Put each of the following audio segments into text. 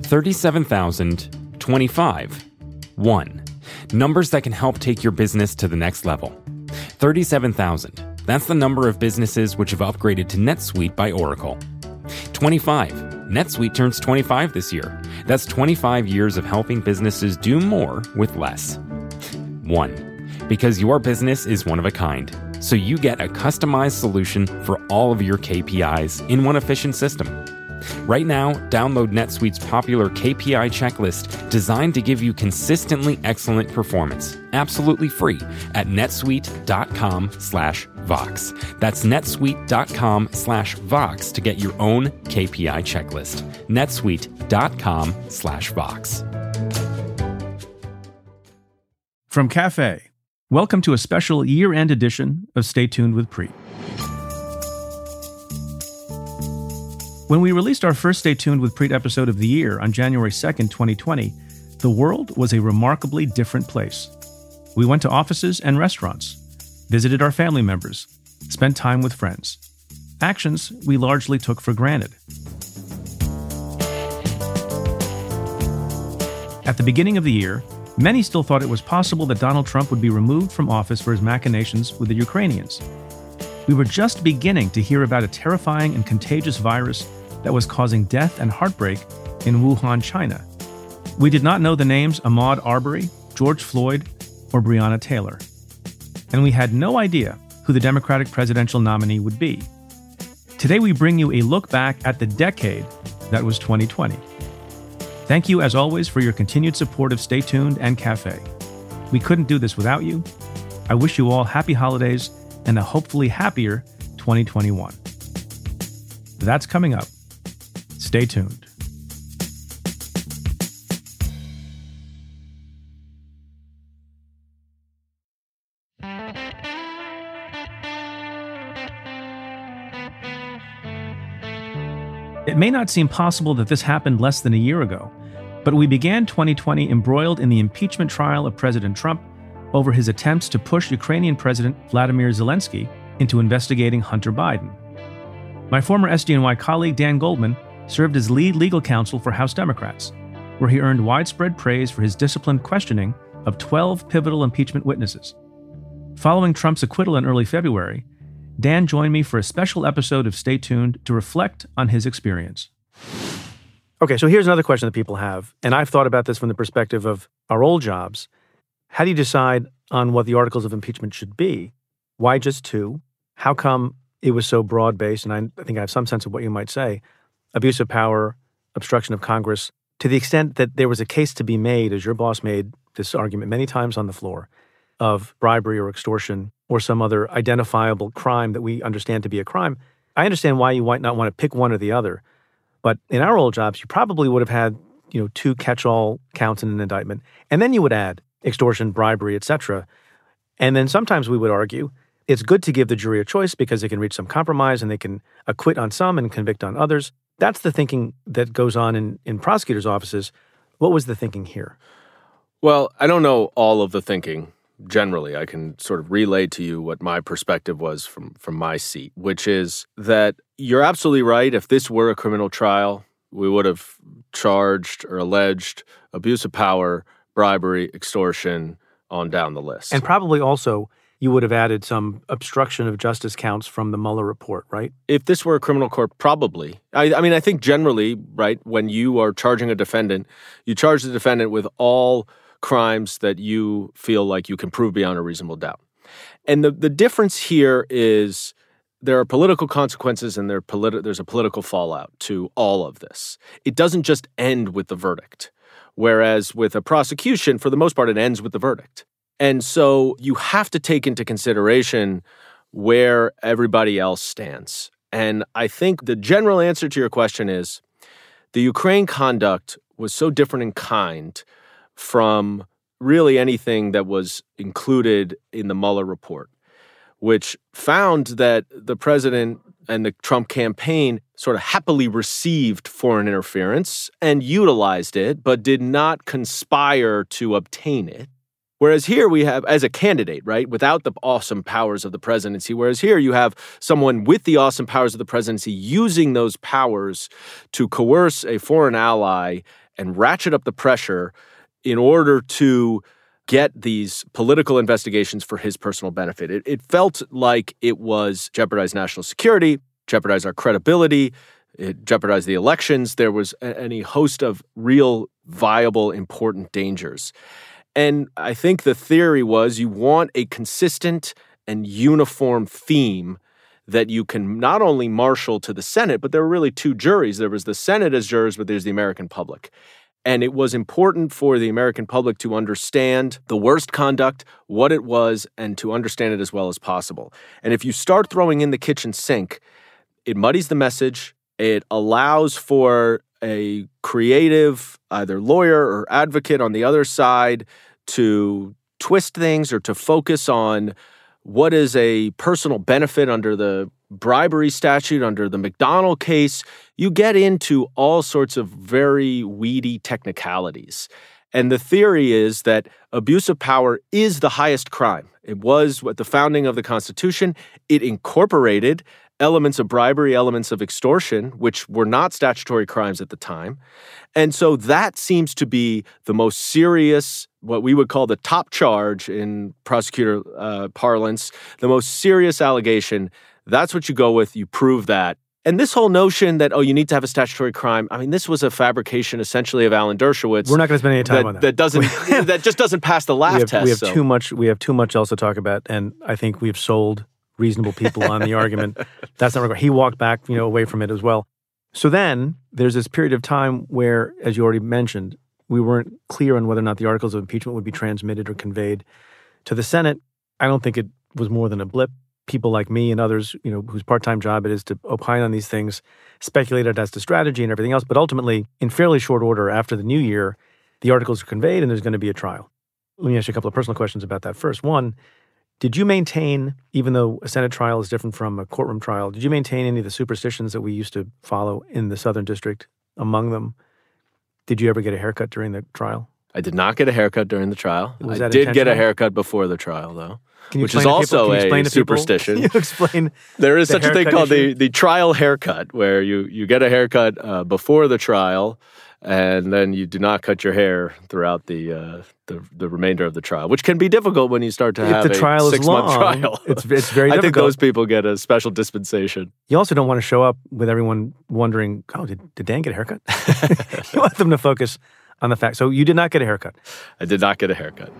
37,025. 1. Numbers that can help take your business to the next level. 37,000. That's the number of businesses which have upgraded to NetSuite by Oracle. 25. NetSuite turns 25 this year. That's 25 years of helping businesses do more with less. 1. Because your business is one of a kind, so you get a customized solution for all of your KPIs in one efficient system. Right now, download NetSuite's popular KPI checklist designed to give you consistently excellent performance, absolutely free, at netsuite.com/Vox. That's netsuite.com/Vox to get your own KPI checklist. netsuite.com/Vox. From Cafe, welcome to a special year-end edition of Stay Tuned with Preet. When we released our first Stay Tuned with Preet episode of the year on January 2nd, 2020, the world was a remarkably different place. We went to offices and restaurants, visited our family members, spent time with friends. Actions we largely took for granted. At the beginning of the year, many still thought it was possible that Donald Trump would be removed from office for his machinations with the Ukrainians. We were just beginning to hear about a terrifying and contagious virus that was causing death and heartbreak in Wuhan, China. We did not know the names Ahmaud Arbery, George Floyd, or Breonna Taylor. And we had no idea who the Democratic presidential nominee would be. Today we bring you a look back at the decade that was 2020. Thank you, as always, for your continued support of Stay Tuned and Cafe. We couldn't do this without you. I wish you all happy holidays and a hopefully happier 2021. That's coming up. Stay tuned. It may not seem possible that this happened less than a year ago, but we began 2020 embroiled in the impeachment trial of President Trump over his attempts to push Ukrainian President Vladimir Zelensky into investigating Hunter Biden. My former SDNY colleague Dan Goldman served as lead legal counsel for House Democrats, where he earned widespread praise for his disciplined questioning of 12 pivotal impeachment witnesses. Following Trump's acquittal in early February, Dan joined me for a special episode of Stay Tuned to reflect on his experience. Okay, so here's another question that people have, and I've thought about this from the perspective of our old jobs. How do you decide on what the articles of impeachment should be? Why just two? How come it was so broad-based? And I think I have some sense of what you might say. Abuse of power, obstruction of Congress, to the extent that there was a case to be made, as your boss made this argument many times on the floor, of bribery or extortion or some other identifiable crime that we understand to be a crime. I understand why you might not want to pick one or the other. But in our old jobs, you probably would have had, two catch-all counts in an indictment. And then you would add extortion, bribery, etc. And then sometimes we would argue it's good to give the jury a choice because they can reach some compromise and they can acquit on some and convict on others. That's the thinking that goes on in prosecutors' offices. What was the thinking here? Well, I don't know all of the thinking. Generally, I can sort of relay to you what my perspective was from my seat, which is that you're absolutely right. If this were a criminal trial, we would have charged or alleged abuse of power, bribery, extortion, on down the list. And probably also you would have added some obstruction of justice counts from the Mueller report, right? If this were a criminal court, probably. I think generally, right, when you are charging a defendant, you charge the defendant with all crimes that you feel like you can prove beyond a reasonable doubt. And the difference here is there are political consequences and there's a political fallout to all of this. It doesn't just end with the verdict. Whereas with a prosecution, for the most part, it ends with the verdict. And so you have to take into consideration where everybody else stands. And I think the general answer to your question is the Ukraine conduct was so different in kind from really anything that was included in the Mueller report, which found that the president and the Trump campaign sort of happily received foreign interference and utilized it, but did not conspire to obtain it. Whereas here we have, as a candidate, right, without the awesome powers of the presidency, whereas here you have someone with the awesome powers of the presidency using those powers to coerce a foreign ally and ratchet up the pressure in order to get these political investigations for his personal benefit. It felt like it was jeopardize national security, jeopardize our credibility, it jeopardized the elections. There was any host of real, viable, important dangers. And I think the theory was you want a consistent and uniform theme that you can not only marshal to the Senate, but there were really two juries. There was the Senate as jurors, but there's the American public. And it was important for the American public to understand the worst conduct, what it was, and to understand it as well as possible. And if you start throwing in the kitchen sink, it muddies the message. It allows for a creative, either lawyer or advocate on the other side to twist things or to focus on what is a personal benefit under the bribery statute, under the McDonnell case. You get into all sorts of very weedy technicalities. And the theory is that abuse of power is the highest crime. It was at the founding of the Constitution. It incorporated elements of bribery, elements of extortion, which were not statutory crimes at the time. And so that seems to be the most serious, what we would call the top charge in prosecutor parlance, the most serious allegation. That's what you go with. You prove that. And this whole notion that, you need to have a statutory crime, I mean, this was a fabrication essentially of Alan Dershowitz. We're not going to spend any time on that. That just doesn't pass the laugh test. We have too much else to talk about, and I think we've sold reasonable people on the argument. That's not regard. He walked back, away from it as well. So then there's this period of time where, as you already mentioned, we weren't clear on whether or not the articles of impeachment would be transmitted or conveyed to the Senate. I don't think it was more than a blip. People like me and others, whose part-time job it is to opine on these things, speculated as to strategy and everything else. But ultimately, in fairly short order after the new year, the articles are conveyed and there's going to be a trial. Let me ask you a couple of personal questions about that. First, one, did you maintain, even though a Senate trial is different from a courtroom trial, did you maintain any of the superstitions that we used to follow in the Southern District? Among them, did you ever get a haircut during the trial? I did not get a haircut during the trial. I did get a haircut before the trial, though, which is also a superstition. Can you explain? There is such a thing called the trial haircut, where you get a haircut before the trial, and then you do not cut your hair throughout the remainder of the trial, which can be difficult when you start to have a 6-month trial. It's very difficult. I think those people get a special dispensation. You also don't want to show up with everyone wondering, did Dan get a haircut? You want them to focus on the fact. So you did not get a haircut. I did not get a haircut.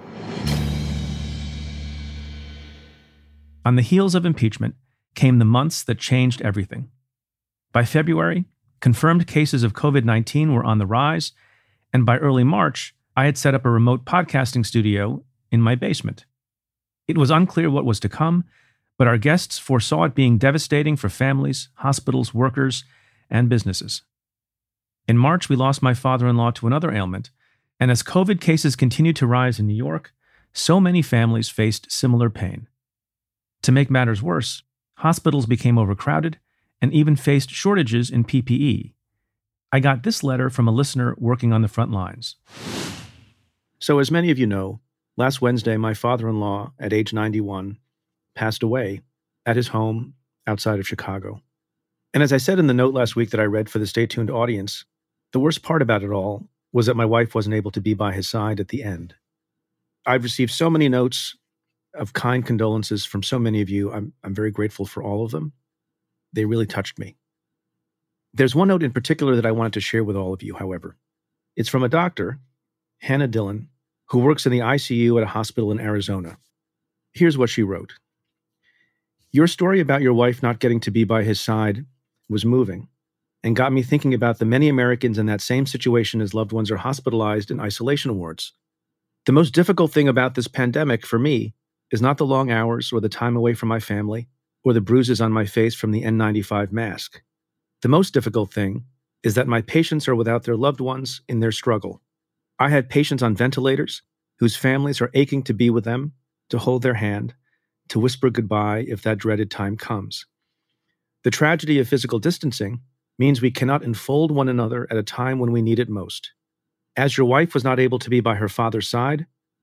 On the heels of impeachment came the months that changed everything. By February, confirmed cases of COVID-19 were on the rise, and by early March, I had set up a remote podcasting studio in my basement. It was unclear what was to come, but our guests foresaw it being devastating for families, hospitals, workers, and businesses. In March, we lost my father-in-law to another ailment, and as COVID cases continued to rise in New York, so many families faced similar pain. To make matters worse, hospitals became overcrowded and even faced shortages in PPE. I got this letter from a listener working on the front lines. So as many of you know, last Wednesday, my father-in-law, at age 91, passed away at his home outside of Chicago. And as I said in the note last week that I read for the Stay Tuned audience, the worst part about it all was that my wife wasn't able to be by his side at the end. I've received so many notes of kind condolences from so many of you. I'm very grateful for all of them. They really touched me. There's one note in particular that I wanted to share with all of you, however. It's from a doctor, Hannah Dillon, who works in the ICU at a hospital in Arizona. Here's what she wrote. Your story about your wife not getting to be by his side was moving and got me thinking about the many Americans in that same situation as loved ones are hospitalized in isolation wards. The most difficult thing about this pandemic for me is not the long hours or the time away from my family or the bruises on my face from the N95 mask. The most difficult thing is that my patients are without their loved ones in their struggle. I had patients on ventilators whose families are aching to be with them, to hold their hand, to whisper goodbye if that dreaded time comes. The tragedy of physical distancing means we cannot enfold one another at a time when we need it most. As your wife was not able to be by her father's side,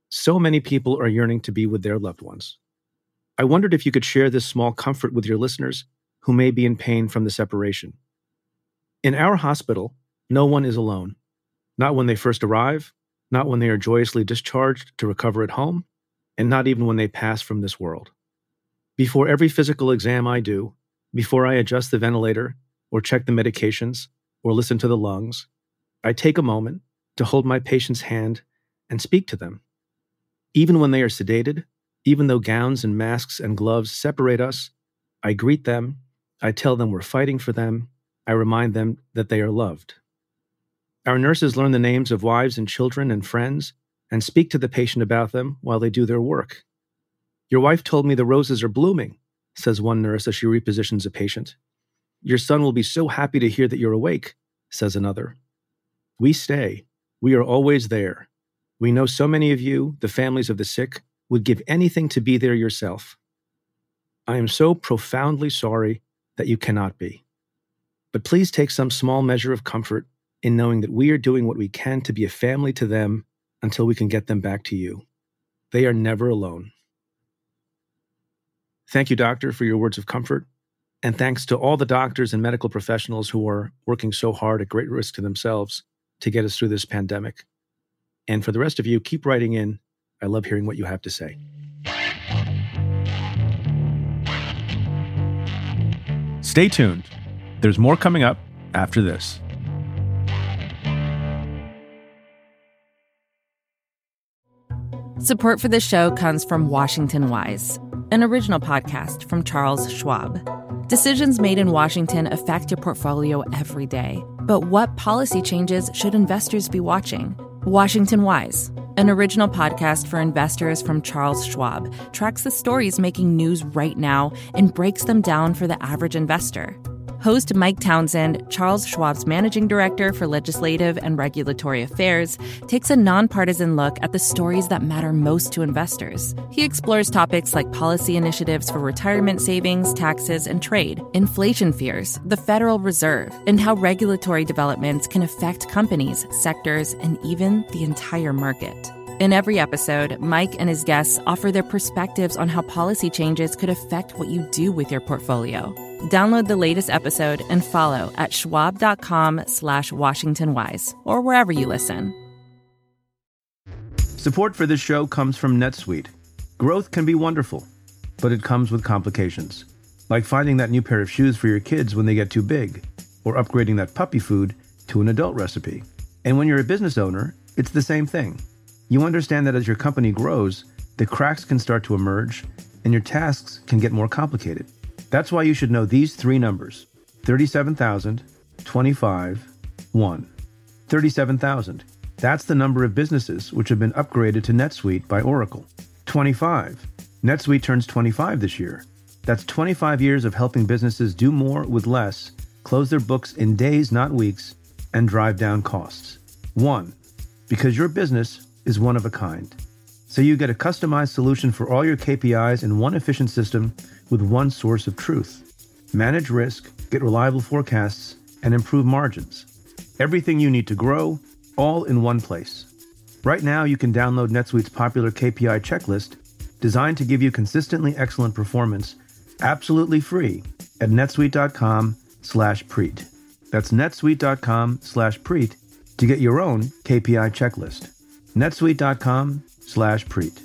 So many people are yearning to be with their loved ones. I wondered if you could share this small comfort with your listeners who may be in pain from the separation. In our hospital, no one is alone. Not when they first arrive, not when they are joyously discharged to recover at home, and not even when they pass from this world. Before every physical exam I do, before I adjust the ventilator or check the medications or listen to the lungs, I take a moment to hold my patient's hand and speak to them. Even when they are sedated, even though gowns and masks and gloves separate us, I greet them, I tell them we're fighting for them, I remind them that they are loved. Our nurses learn the names of wives and children and friends and speak to the patient about them while they do their work. Your wife told me the roses are blooming, says one nurse as she repositions a patient. Your son will be so happy to hear that you're awake, says another. We stay. We are always there. We know so many of you, the families of the sick, would give anything to be there yourself. I am so profoundly sorry that you cannot be. But please take some small measure of comfort in knowing that we are doing what we can to be a family to them until we can get them back to you. They are never alone. Thank you, doctor, for your words of comfort. And thanks to all the doctors and medical professionals who are working so hard at great risk to themselves to get us through this pandemic. And for the rest of you, keep writing in. I love hearing what you have to say. Stay tuned. There's more coming up after this. Support for this show comes from Washington Wise, an original podcast from Charles Schwab. Decisions made in Washington affect your portfolio every day. But what policy changes should investors be watching? Washington Wise, an original podcast for investors from Charles Schwab, tracks the stories making news right now and breaks them down for the average investor. Host Mike Townsend, Charles Schwab's managing director for legislative and regulatory affairs, takes a nonpartisan look at the stories that matter most to investors. He explores topics like policy initiatives for retirement savings, taxes, and trade, inflation fears, the Federal Reserve, and how regulatory developments can affect companies, sectors, and even the entire market. In every episode, Mike and his guests offer their perspectives on how policy changes could affect what you do with your portfolio. Download the latest episode and follow at schwab.com/WashingtonWise or wherever you listen. Support for this show comes from NetSuite. Growth can be wonderful, but it comes with complications. Like finding that new pair of shoes for your kids when they get too big, or upgrading that puppy food to an adult recipe. And when you're a business owner, it's the same thing. You understand that as your company grows, the cracks can start to emerge and your tasks can get more complicated. That's why you should know these three numbers: 37,000, 25, 1. 37,000. That's the number of businesses which have been upgraded to NetSuite by Oracle. 25. NetSuite turns 25 this year. That's 25 years of helping businesses do more with less, close their books in days, not weeks, and drive down costs. 1. Because your business is one of a kind. So you get a customized solution for all your KPIs in one efficient system with one source of truth. Manage risk, get reliable forecasts, and improve margins. Everything you need to grow, all in one place. Right now, you can download NetSuite's popular KPI checklist, designed to give you consistently excellent performance, absolutely free at netsuite.com/Preet. That's netsuite.com/Preet to get your own KPI checklist. netsuite.com/Preet.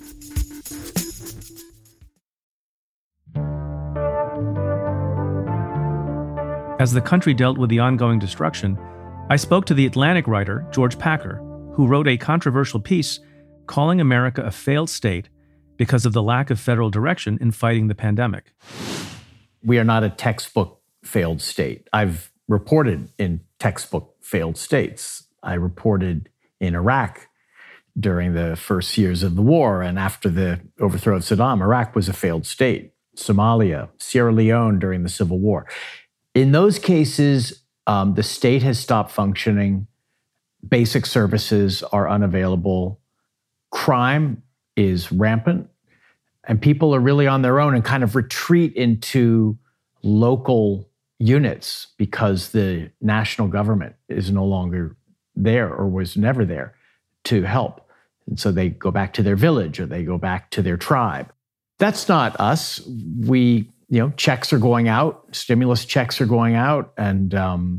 As the country dealt with the ongoing destruction, I spoke to the Atlantic writer George Packer, who wrote a controversial piece calling America a failed state because of the lack of federal direction in fighting the pandemic. We are not a textbook failed state. I've reported in textbook failed states. I reported in Iraq during the first years of the war, and after the overthrow of Saddam, Iraq was a failed state. Somalia, Sierra Leone during the Civil War. In those cases, the state has stopped functioning. Basic services are unavailable. Crime is rampant. And people are really on their own and kind of retreat into local units because the national government is no longer there or was never there to help. And so they go back to their village or they go back to their tribe. That's not us. Checks are going out, stimulus checks are going out, and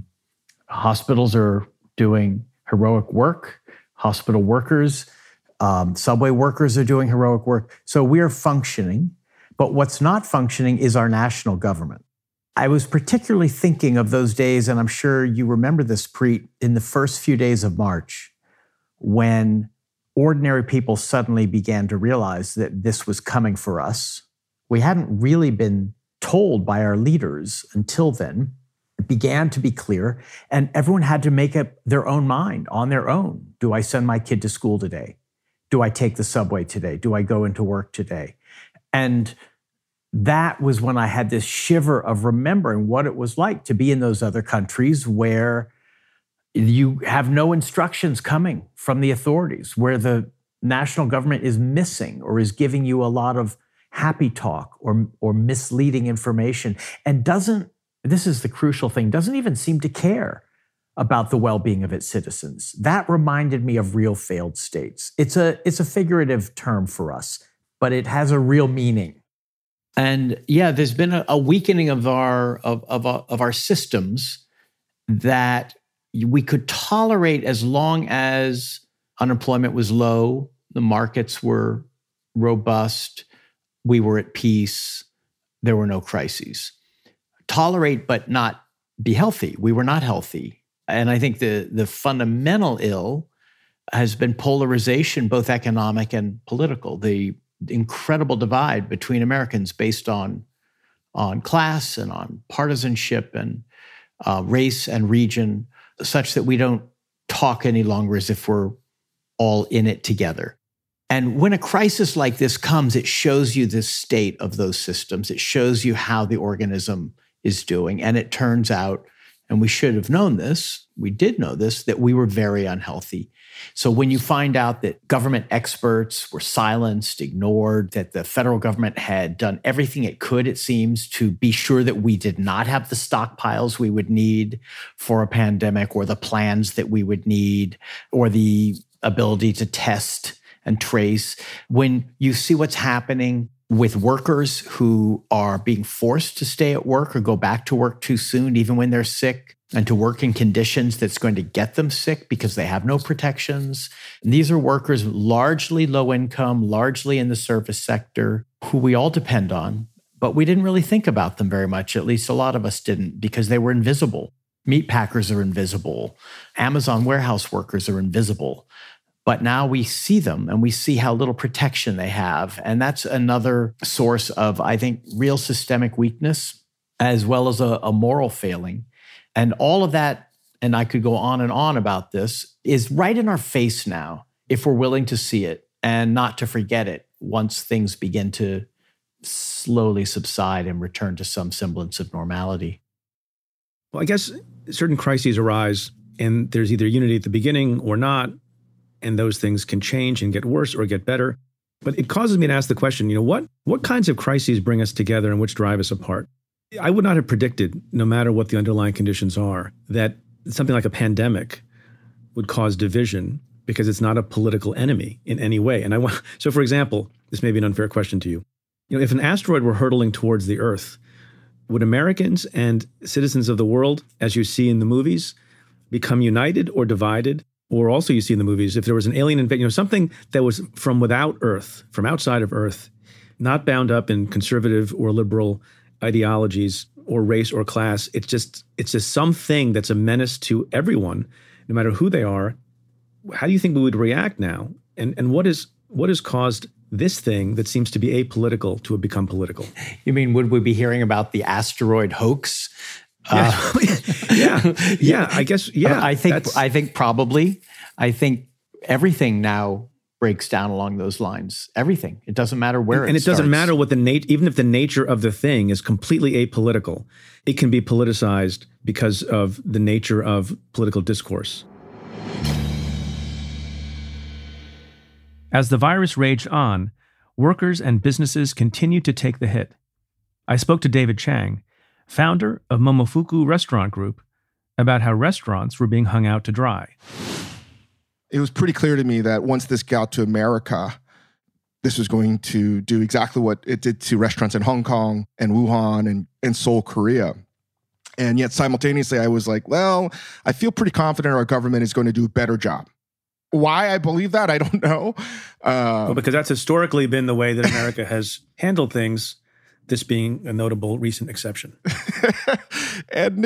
hospitals are doing heroic work. Hospital workers, subway workers are doing heroic work. So we are functioning, but what's not functioning is our national government. I was particularly thinking of those days, and I'm sure you remember this, Preet, in the first few days of March, when ordinary people suddenly began to realize that this was coming for us. We hadn't really been told by our leaders until then. It began to be clear, and everyone had to make up their own mind on their own. Do I send my kid to school today? Do I take the subway today? Do I go into work today? And that was when I had this shiver of remembering what it was like to be in those other countries where you have no instructions coming from the authorities, where the national government is missing or is giving you a lot of happy talk or misleading information and this is the crucial thing, doesn't even seem to care about the well-being of its citizens. That reminded me of real failed states. It's a figurative term for us, but it has a real meaning. And yeah, there's been a weakening of our systems that we could tolerate as long as unemployment was low, the markets were robust, we were at peace, there were no crises. Tolerate but not be healthy. We were not healthy. And I think the fundamental ill has been polarization, both economic and political. The incredible divide between Americans based on class and on partisanship and race and region, such that we don't talk any longer as if we're all in it together. And when a crisis like this comes, it shows you the state of those systems. It shows you how the organism is doing. And it turns out, and we should have known this, we did know this, that we were very unhealthy. So when you find out that government experts were silenced, ignored, that the federal government had done everything it could, it seems, to be sure that we did not have the stockpiles we would need for a pandemic or the plans that we would need or the ability to test and trace, when you see what's happening with workers who are being forced to stay at work or go back to work too soon, even when they're sick, and to work in conditions that's going to get them sick because they have no protections. And these are workers largely low income, largely in the service sector, who we all depend on, but we didn't really think about them very much. At least a lot of us didn't, because they were invisible. Meat packers are invisible. Amazon warehouse workers are invisible. But now we see them and we see how little protection they have. And that's another source of, I think, real systemic weakness, as well as a moral failing. And all of that, and I could go on and on about this, is right in our face now, if we're willing to see it and not to forget it once things begin to slowly subside and return to some semblance of normality. Well, I guess certain crises arise and there's either unity at the beginning or not, and those things can change and get worse or get better. But it causes me to ask the question, what kinds of crises bring us together and which drive us apart? I would not have predicted, no matter what the underlying conditions are, that something like a pandemic would cause division because it's not a political enemy in any way. So for example, this may be an unfair question to you. If an asteroid were hurtling towards the Earth, would Americans and citizens of the world, as you see in the movies, become united or divided? Or also you see in the movies, if there was an alien invasion, something that was from without Earth, from outside of Earth, not bound up in conservative or liberal ideologies or race or class. It's just something that's a menace to everyone, no matter who they are. How do you think we would react now? And what has caused this thing that seems to be apolitical to have become political? You mean, would we be hearing about the asteroid hoax? Yeah. I guess. Yeah. I think probably. I think everything now breaks down along those lines. Everything. It doesn't matter where and it doesn't matter what even if the nature of the thing is completely apolitical, it can be politicized because of the nature of political discourse. As the virus raged on, workers and businesses continued to take the hit. I spoke to David Chang, founder of Momofuku Restaurant Group, about how restaurants were being hung out to dry. it was pretty clear to me that once this got to America, this was going to do exactly what it did to restaurants in Hong Kong and Wuhan and Seoul, Korea. And yet simultaneously, I was like, well, I feel pretty confident our government is going to do a better job. Why I believe that, I don't know. Well, because that's historically been the way that America has handled things, this being a notable recent exception. And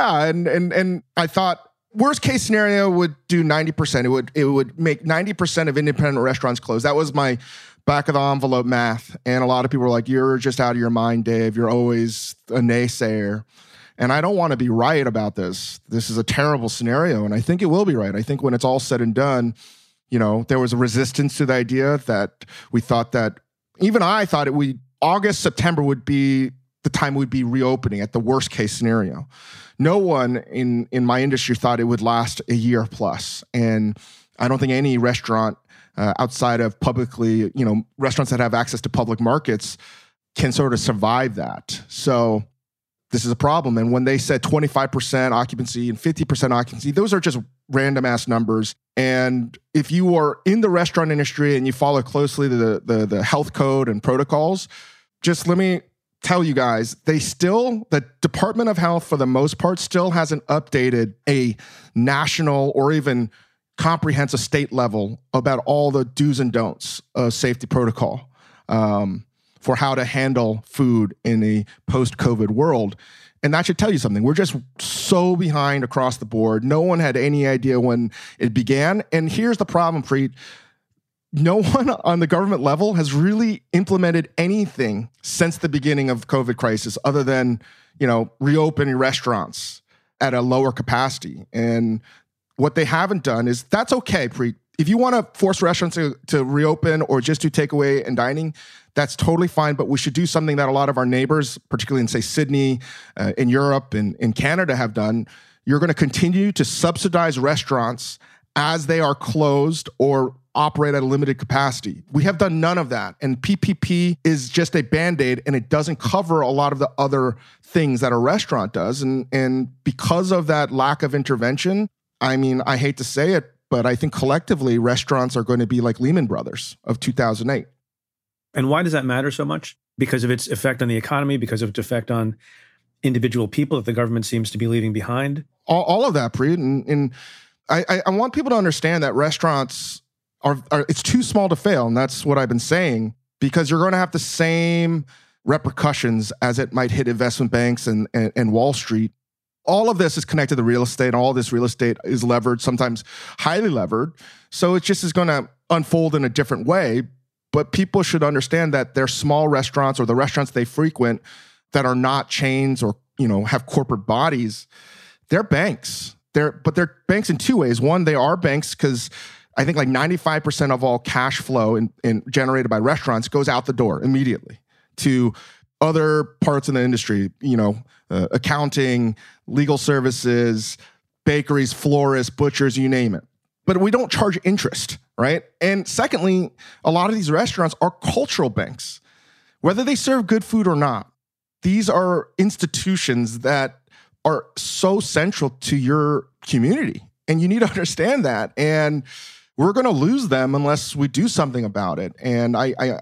I thought worst case scenario would do 90%. It would make 90% of independent restaurants close. That was my back of the envelope math. And a lot of people were like, you're just out of your mind, Dave. You're always a naysayer. And I don't want to be right about this. This is a terrible scenario, and I think it will be right. I think when it's all said and done, there was a resistance to the idea that we thought that, even I thought August, September would be the time we'd be reopening at the worst case scenario. No one in my industry thought it would last a year plus. And I don't think any restaurant outside of publicly, restaurants that have access to public markets can sort of survive that. So this is a problem. And when they said 25% occupancy and 50% occupancy, those are just random ass numbers. And if you are in the restaurant industry and you follow closely the health code and protocols, just let me tell you guys, the Department of Health, for the most part, still hasn't updated a national or even comprehensive state level about all the do's and don'ts of safety protocol. For how to handle food in a post-COVID world. And that should tell you something. We're just so behind across the board. No one had any idea when it began. And here's the problem, Preet. No one on the government level has really implemented anything since the beginning of the COVID crisis other than, reopening restaurants at a lower capacity. And what they haven't done is, that's okay, Preet. If you want to force restaurants to reopen or just do takeaway and dining, that's totally fine. But we should do something that a lot of our neighbors, particularly in, say, Sydney, in Europe, and in Canada have done. You're going to continue to subsidize restaurants as they are closed or operate at a limited capacity. We have done none of that. And PPP is just a Band-Aid, and it doesn't cover a lot of the other things that a restaurant does. And because of that lack of intervention, I mean, I hate to say it, but I think collectively restaurants are going to be like Lehman Brothers of 2008. And why does that matter so much? Because of its effect on the economy, because of its effect on individual people that the government seems to be leaving behind? All of that, Preet. And I want people to understand that restaurants are it's too small to fail. And that's what I've been saying, because you're going to have the same repercussions as it might hit investment banks and Wall Street. All of this is connected to real estate, and all this real estate is levered, sometimes highly levered. So it just is going to unfold in a different way. But people should understand that their small restaurants or the restaurants they frequent that are not chains or, have corporate bodies, they're banks. But they're banks in two ways. One, they are banks because I think like 95% of all cash flow in generated by restaurants goes out the door immediately to other parts of the industry, accounting, legal services, bakeries, florists, butchers, you name it. But we don't charge interest, right? And secondly, a lot of these restaurants are cultural banks. Whether they serve good food or not, these are institutions that are so central to your community. And you need to understand that. And we're going to lose them unless we do something about it. And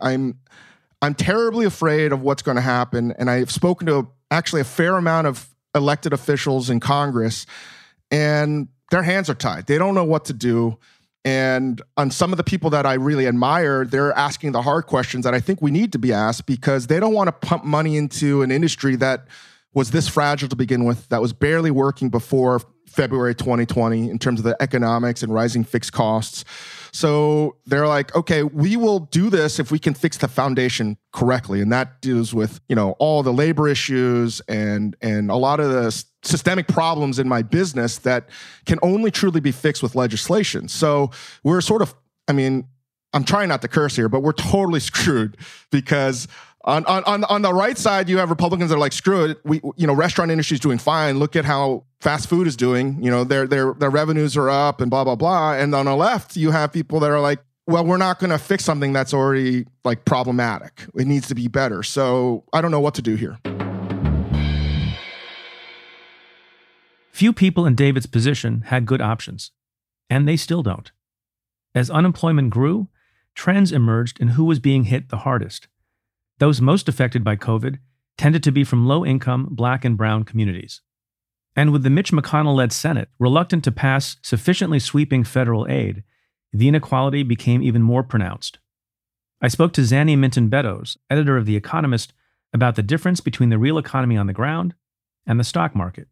I'm terribly afraid of what's going to happen. And I've spoken to actually a fair amount of elected officials in Congress, and their hands are tied. They don't know what to do. And on some of the people that I really admire, they're asking the hard questions that I think we need to be asked, because they don't want to pump money into an industry that was this fragile to begin with, that was barely working before February 2020 in terms of the economics and rising fixed costs. So they're like, okay, we will do this if we can fix the foundation correctly. And that deals with, all the labor issues and a lot of the systemic problems in my business that can only truly be fixed with legislation. So we're sort of, I'm trying not to curse here, but we're totally screwed, because on the right side, you have Republicans that are like, screw it. Restaurant industry is doing fine. Look at how fast food is doing. Their revenues are up and blah, blah, blah. And on the left, you have people that are like, well, we're not going to fix something that's already like problematic. It needs to be better. So I don't know what to do here. Few people in David's position had good options, and they still don't. As unemployment grew, trends emerged in who was being hit the hardest. Those most affected by COVID tended to be from low-income Black and brown communities. And with the Mitch McConnell-led Senate reluctant to pass sufficiently sweeping federal aid, the inequality became even more pronounced. I spoke to Zanny Minton-Beddoes, editor of The Economist, about the difference between the real economy on the ground and the stock market.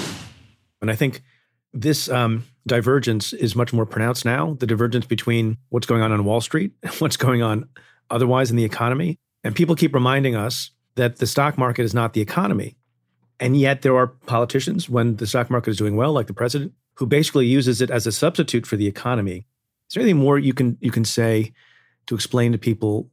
And I think this divergence is much more pronounced now, the divergence between what's going on Wall Street and what's going on otherwise in the economy. And people keep reminding us that the stock market is not the economy. And yet there are politicians, when the stock market is doing well, like the president, who basically uses it as a substitute for the economy. Is there anything more you can say to explain to people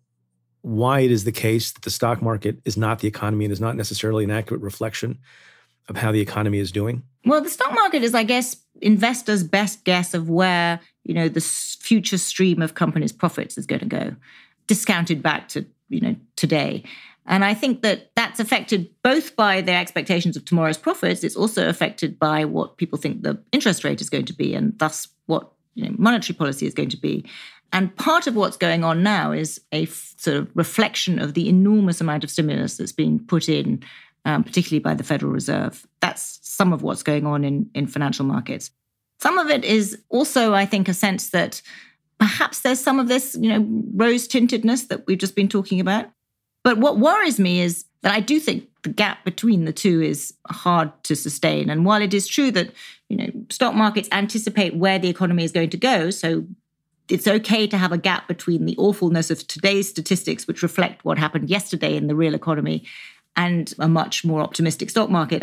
why it is the case that the stock market is not the economy and is not necessarily an accurate reflection of how the economy is doing? Well, the stock market is, I guess, investors' best guess of where, the future stream of companies' profits is going to go, discounted back to, today. And I think that that's affected both by their expectations of tomorrow's profits. It's also affected by what people think the interest rate is going to be, and thus what monetary policy is going to be. And part of what's going on now is a sort of reflection of the enormous amount of stimulus that's been put in, particularly by the Federal Reserve. That's some of what's going on in financial markets. Some of it is also, I think, a sense that perhaps there's some of this, rose-tintedness that we've just been talking about. But what worries me is that I do think the gap between the two is hard to sustain. And while it is true that, stock markets anticipate where the economy is going to go, so it's okay to have a gap between the awfulness of today's statistics, which reflect what happened yesterday in the real economy, and a much more optimistic stock market.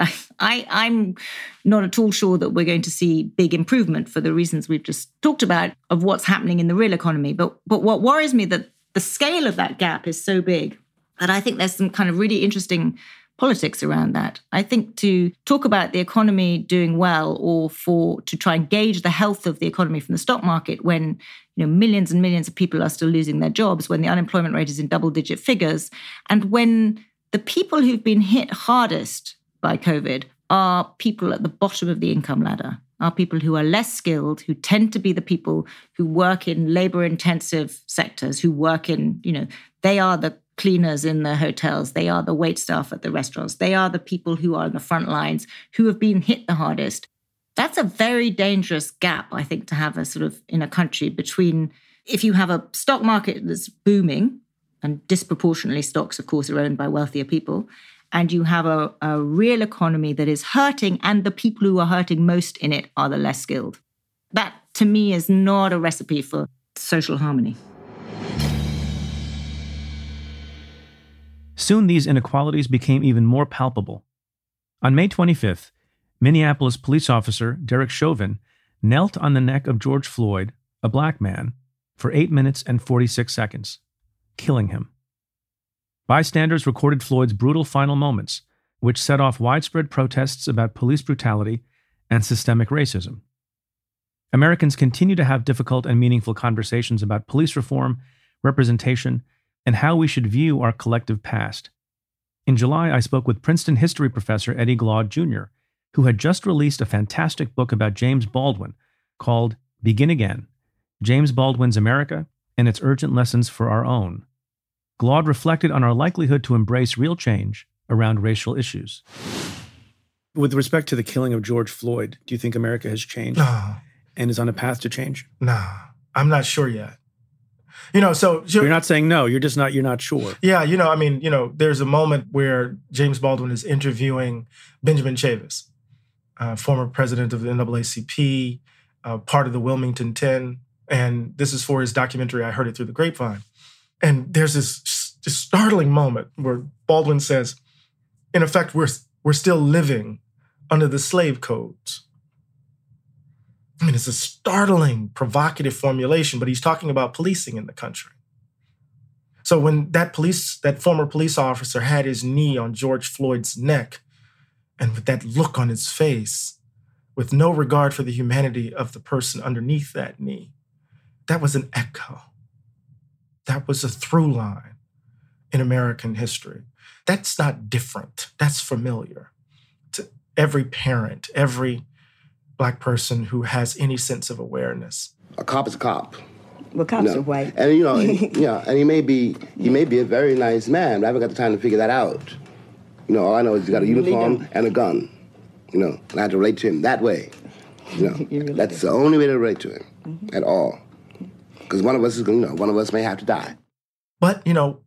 I'm not at all sure that we're going to see big improvement for the reasons we've just talked about of what's happening in the real economy. But what worries me that the scale of that gap is so big that I think there's some kind of really interesting politics around that. I think to talk about the economy doing well, or to try and gauge the health of the economy from the stock market when millions and millions of people are still losing their jobs, when the unemployment rate is in double-digit figures, and when the people who've been hit hardest by COVID are people at the bottom of the income ladder, are people who are less skilled, who tend to be the people who work in labor-intensive sectors, who work in, they are the cleaners in the hotels, they are the wait staff at the restaurants, they are the people who are on the front lines, who have been hit the hardest. That's a very dangerous gap, I think, to have in a country between, if you have a stock market that's booming, and disproportionately stocks, of course, are owned by wealthier people, and you have a real economy that is hurting, and the people who are hurting most in it are the less skilled. That, to me, is not a recipe for social harmony. Soon these inequalities became even more palpable. On May 25th, Minneapolis police officer Derek Chauvin knelt on the neck of George Floyd, a Black man, for 8 minutes and 46 seconds, killing him. Bystanders recorded Floyd's brutal final moments, which set off widespread protests about police brutality and systemic racism. Americans continue to have difficult and meaningful conversations about police reform, representation, and how we should view our collective past. In July, I spoke with Princeton history professor Eddie Glaude Jr., who had just released a fantastic book about James Baldwin called Begin Again, James Baldwin's America and its Urgent Lessons for Our Own. Glaude reflected on our likelihood to embrace real change around racial issues. With respect to the killing of George Floyd, do you think America has changed and is on a path to change? Nah, I'm not sure yet. So you're not saying no, you're not sure. Yeah, there's a moment where James Baldwin is interviewing Benjamin Chavis, former president of the NAACP, part of the Wilmington 10. And this is for his documentary, I Heard It Through the Grapevine. And there's this startling moment where Baldwin says, in effect, we're still living under the slave codes. It's a startling, provocative formulation, but he's talking about policing in the country. So when that former police officer had his knee on George Floyd's neck, and with that look on his face, with no regard for the humanity of the person underneath that knee, that was an echo. That was a through line in American history. That's not different. That's familiar to every parent, every Black person who has any sense of awareness. A cop is a cop. Well, cops are white. And, and he may be a very nice man, but I haven't got the time to figure that out. All I know is he's got a uniform and a gun, and I have to relate to him that way. That's the only way to relate to him at all. Because one of us may have to die. But,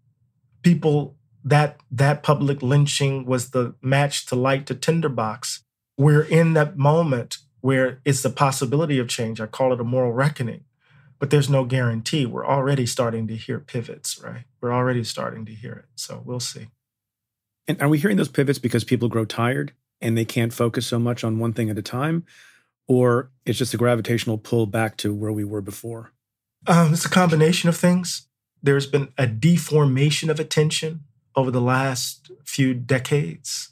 people, that public lynching was the match to light the tinderbox. We're in that moment where it's the possibility of change. I call it a moral reckoning. But there's no guarantee. We're already starting to hear pivots, right? We're already starting to hear it. So we'll see. And are we hearing those pivots because people grow tired and they can't focus so much on one thing at a time? Or it's just a gravitational pull back to where we were before? It's a combination of things. There's been a deformation of attention over the last few decades,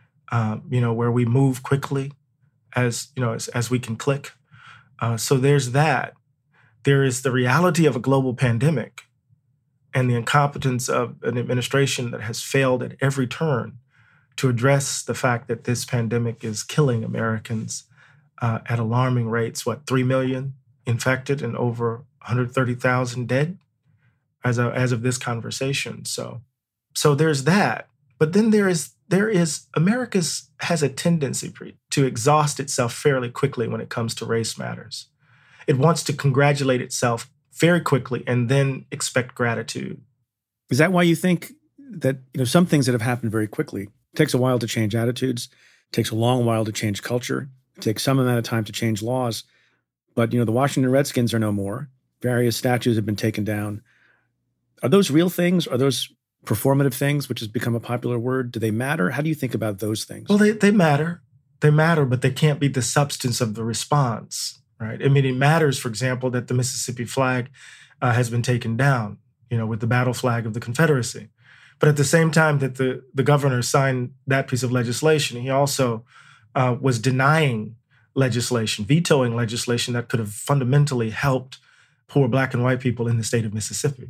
where we move quickly as we can click. So there's that. There is the reality of a global pandemic and the incompetence of an administration that has failed at every turn to address the fact that this pandemic is killing Americans at alarming rates. 3 million infected and over 130,000 dead as of this conversation. So there's that. But then there is America has a tendency to exhaust itself fairly quickly when it comes to race matters. It wants to congratulate itself very quickly and then expect gratitude. Is that why you think that some things that have happened very quickly, it takes a while to change attitudes, it takes a long while to change culture, it takes some amount of time to change laws, but the Washington Redskins are no more. Various statues have been taken down. Are those real things? Are those performative things, which has become a popular word? Do they matter? How do you think about those things? Well, they matter. They matter, but they can't be the substance of the response, right? I mean, it matters, for example, that the Mississippi flag has been taken down, with the battle flag of the Confederacy. But at the same time that the governor signed that piece of legislation, he also was denying legislation, vetoing legislation that could have fundamentally helped poor Black and white people in the state of Mississippi.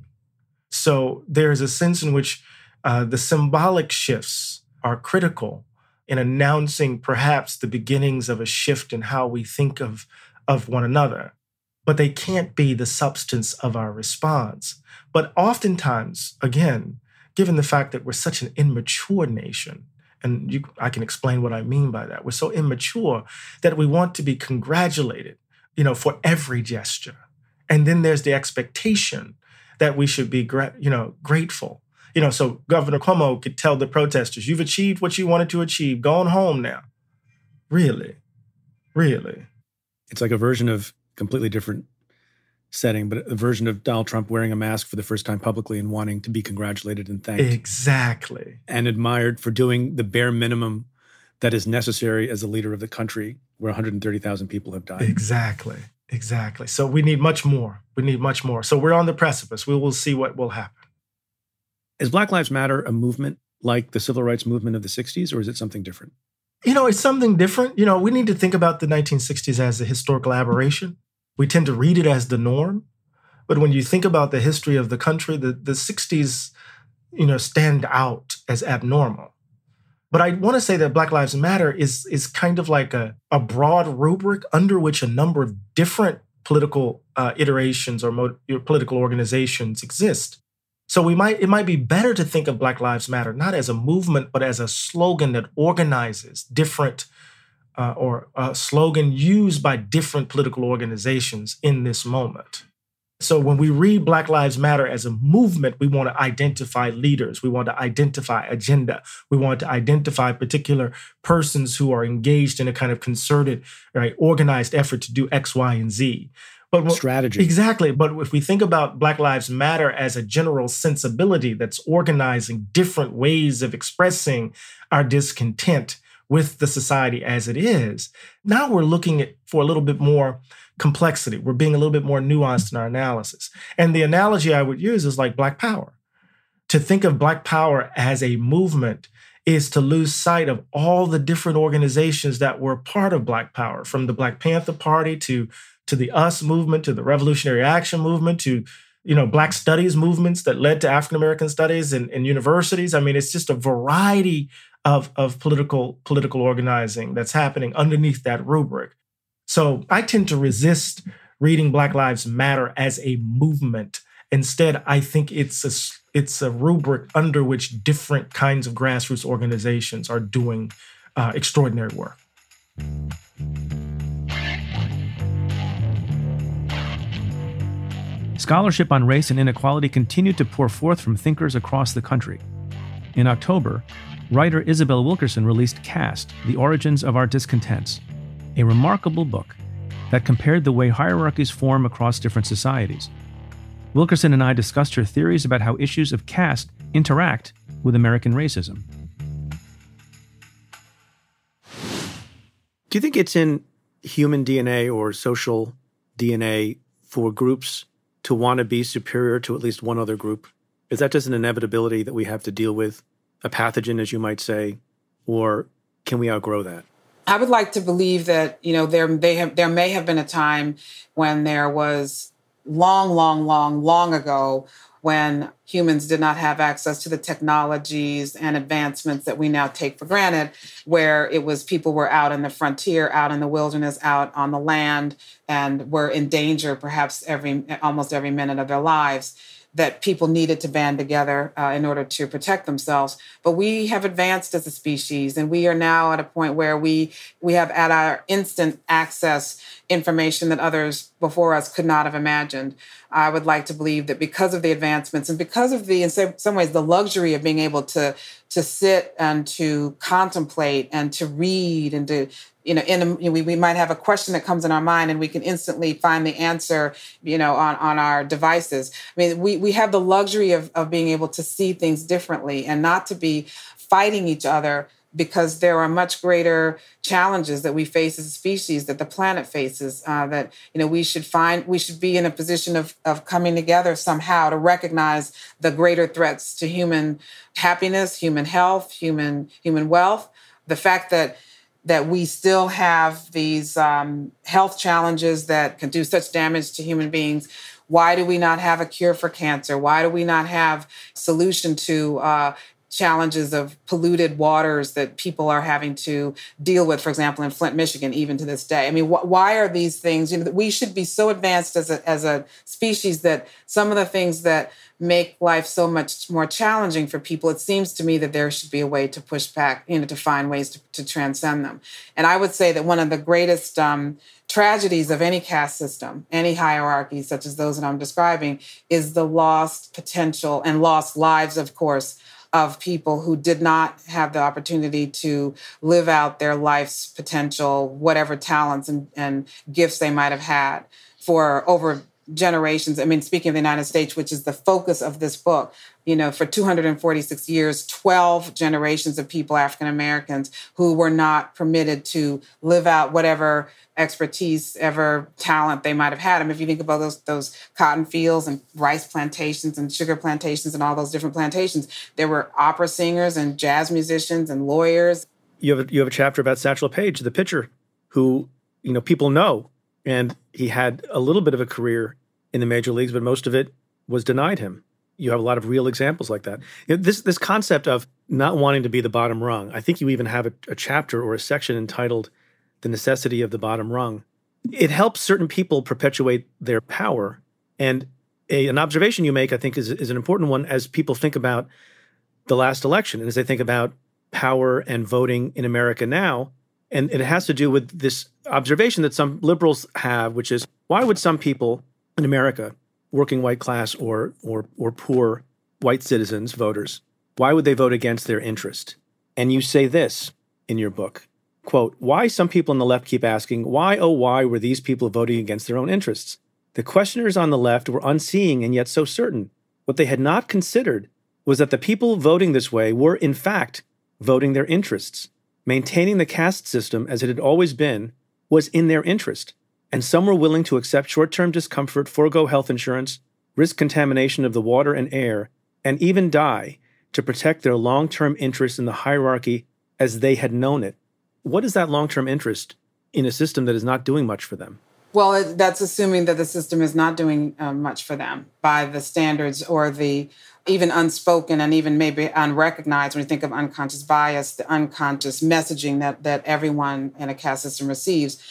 So there's a sense in which the symbolic shifts are critical in announcing perhaps the beginnings of a shift in how we think of one another. But they can't be the substance of our response. But oftentimes, again, given the fact that we're such an immature nation, and I can explain what I mean by that. We're so immature that we want to be congratulated, for every gesture. And then there's the expectation that we should be, grateful. So Governor Cuomo could tell the protesters, you've achieved what you wanted to achieve. Going home now. Really? Really? It's like a version of completely different setting, but a version of Donald Trump wearing a mask for the first time publicly and wanting to be congratulated and thanked. Exactly. And admired for doing the bare minimum that is necessary as a leader of the country where 130,000 people have died. Exactly. So we need much more. So we're on the precipice. We will see what will happen. Is Black Lives Matter a movement like the civil rights movement of the 60s, or is it something different? It's something different. We need to think about the 1960s as a historical aberration. We tend to read it as the norm. But when you think about the history of the country, the 60s, stand out as abnormal. But I want to say that Black Lives Matter is kind of like a broad rubric under which a number of different political iterations or political organizations exist. So it might be better to think of Black Lives Matter not as a movement, but as a slogan that organizes different or a slogan used by different political organizations in this moment. So when we read Black Lives Matter as a movement, we want to identify leaders. We want to identify agenda. We want to identify particular persons who are engaged in a kind of concerted, organized effort to do X, Y, and Z. But strategy. Exactly. But if we think about Black Lives Matter as a general sensibility that's organizing different ways of expressing our discontent with the society as it is, now we're looking for a little bit more complexity. We're being a little bit more nuanced in our analysis. And the analogy I would use is like Black Power. To think of Black Power as a movement is to lose sight of all the different organizations that were part of Black Power, from the Black Panther Party to the US movement, to the Revolutionary Action movement, to Black studies movements that led to African American studies in universities. I mean, it's just a variety of political organizing that's happening underneath that rubric. So I tend to resist reading Black Lives Matter as a movement. Instead, I think it's a rubric under which different kinds of grassroots organizations are doing extraordinary work. Scholarship on race and inequality continued to pour forth from thinkers across the country. In October, writer Isabel Wilkerson released Caste: The Origins of Our Discontents, a remarkable book that compared the way hierarchies form across different societies. Wilkerson and I discussed her theories about how issues of caste interact with American racism. Do you think it's in human DNA or social DNA for groups to want to be superior to at least one other group? Is that just an inevitability that we have to deal with, a pathogen, as you might say, or can we outgrow that? I would like to believe that, there may have been a time when there was long ago when humans did not have access to the technologies and advancements that we now take for granted, where it was people were out in the frontier, out in the wilderness, out on the land, and were in danger perhaps almost every minute of their lives, that people needed to band together in order to protect themselves. But we have advanced as a species, and we are now at a point where we have at our instant access information that others before us could not have imagined. I would like to believe that because of the advancements and because of in some ways, the luxury of being able to sit and to contemplate and to read and to we might have a question that comes in our mind and we can instantly find the answer, on our devices. I mean, we have the luxury of being able to see things differently and not to be fighting each other, because there are much greater challenges that we face as a species, that the planet faces, that, we should be in a position of coming together somehow to recognize the greater threats to human happiness, human health, human wealth. The fact that we still have these health challenges that can do such damage to human beings. Why do we not have a cure for cancer? Why do we not have solution to challenges of polluted waters that people are having to deal with, for example, in Flint, Michigan, even to this day? I mean, why are these things, we should be so advanced as a species that some of the things that make life so much more challenging for people, it seems to me that there should be a way to push back, to find ways to transcend them. And I would say that one of the greatest tragedies of any caste system, any hierarchy, such as those that I'm describing, is the lost potential and lost lives, of course, of people who did not have the opportunity to live out their life's potential, whatever talents and gifts they might have had for over generations. I mean, speaking of the United States, which is the focus of this book, for 246 years, 12 generations of people, African Americans, who were not permitted to live out whatever expertise, ever talent they might have had. I mean, if you think about those cotton fields and rice plantations and sugar plantations and all those different plantations, there were opera singers and jazz musicians and lawyers. You have a chapter about Satchel Paige, the pitcher, who, people know. And he had a little bit of a career in the major leagues, but most of it was denied him. You have a lot of real examples like that. This concept of not wanting to be the bottom rung, I think you even have a chapter or a section entitled The Necessity of the Bottom Rung. It helps certain people perpetuate their power. And an observation you make, I think, is an important one as people think about the last election and as they think about power and voting in America now. And it has to do with this observation that some liberals have, which is, why would some people in America, working white class or poor white citizens, voters, why would they vote against their interest? And you say this in your book, quote, why some people on the left keep asking, why, oh, why were these people voting against their own interests? The questioners on the left were unseeing and yet so certain. What they had not considered was that the people voting this way were, in fact, voting their interests. Maintaining the caste system as it had always been was in their interest, and some were willing to accept short-term discomfort, forego health insurance, risk contamination of the water and air, and even die to protect their long-term interest in the hierarchy as they had known it. What is that long-term interest in a system that is not doing much for them? Well, that's assuming that the system is not doing much for them by the standards or the even unspoken and even maybe unrecognized, when you think of unconscious bias, the unconscious messaging that everyone in a caste system receives.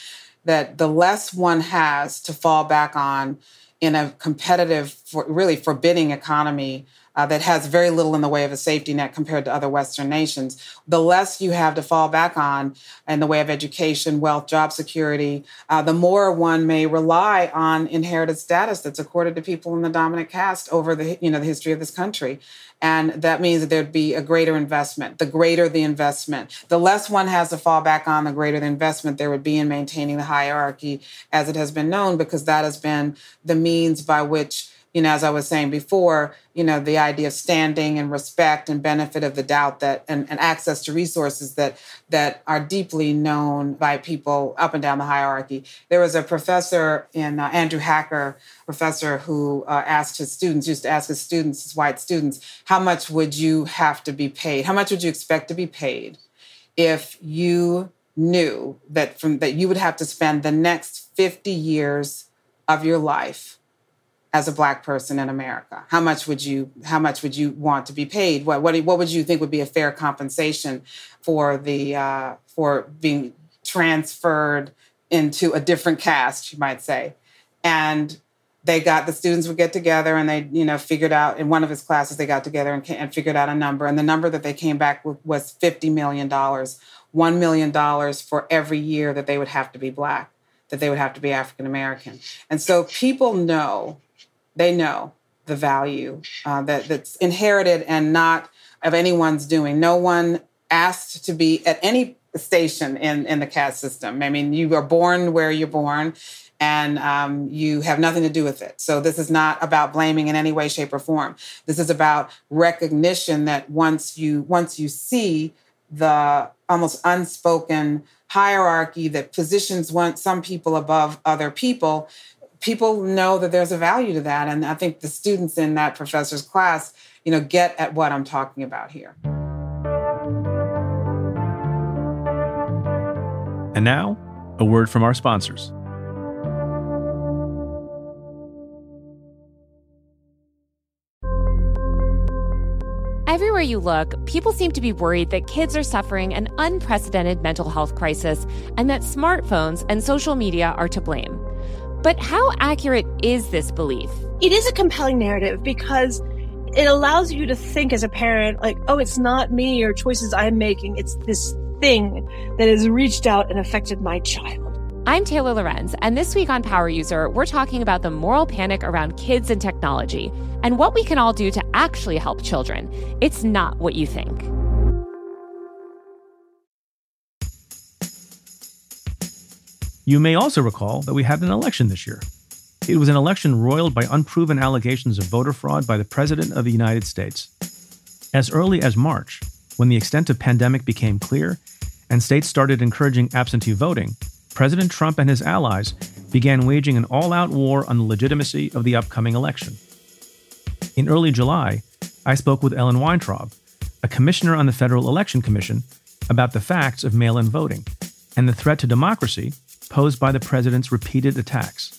that the less one has to fall back on in a competitive, really forbidding economy that has very little in the way of a safety net compared to other Western nations, the less you have to fall back on in the way of education, wealth, job security, the more one may rely on inherited status that's accorded to people in the dominant caste over the history of this country. And that means that there'd be a greater investment. The greater the investment, the less one has to fall back on, the greater the investment there would be in maintaining the hierarchy as it has been known, because that has been the means by which, as I was saying before, the idea of standing and respect and benefit of the doubt that and access to resources that are deeply known by people up and down the hierarchy. There was a professor Andrew Hacker, professor who used to ask his students, his white students, how much would you have to be paid? How much would you expect to be paid if you knew that you would have to spend the next 50 years of your life as a Black person in America? How much would you want to be paid? What would you think would be a fair compensation for being transferred into a different caste, you might say? And the students would get together and they, figured out, in one of his classes, they got together and figured out a number. And the number that they came back with was $50 million, $1 million for every year that they would have to be Black, that they would have to be African American. And so people know, they know the value that's inherited and not of anyone's doing. No one asked to be at any station in the caste system. I mean, you are born where you're born, and you have nothing to do with it. So this is not about blaming in any way, shape, or form. This is about recognition that once you see the almost unspoken hierarchy that positions some people above other people, people know that there's a value to that. And I think the students in that professor's class, get at what I'm talking about here. And now, a word from our sponsors. Everywhere you look, people seem to be worried that kids are suffering an unprecedented mental health crisis and that smartphones and social media are to blame. But how accurate is this belief? It is a compelling narrative because it allows you to think as a parent, like, oh, it's not me or choices I'm making. It's this thing that has reached out and affected my child. I'm Taylor Lorenz, and this week on Power User, we're talking about the moral panic around kids and technology and what we can all do to actually help children. It's not what you think. You may also recall that we had an election this year. It was an election roiled by unproven allegations of voter fraud by the President of the United States. As early as March, when the extent of pandemic became clear and states started encouraging absentee voting, President Trump and his allies began waging an all-out war on the legitimacy of the upcoming election. In early July, I spoke with Ellen Weintraub, a commissioner on the Federal Election Commission, about the facts of mail-in voting and the threat to democracy posed by the president's repeated attacks.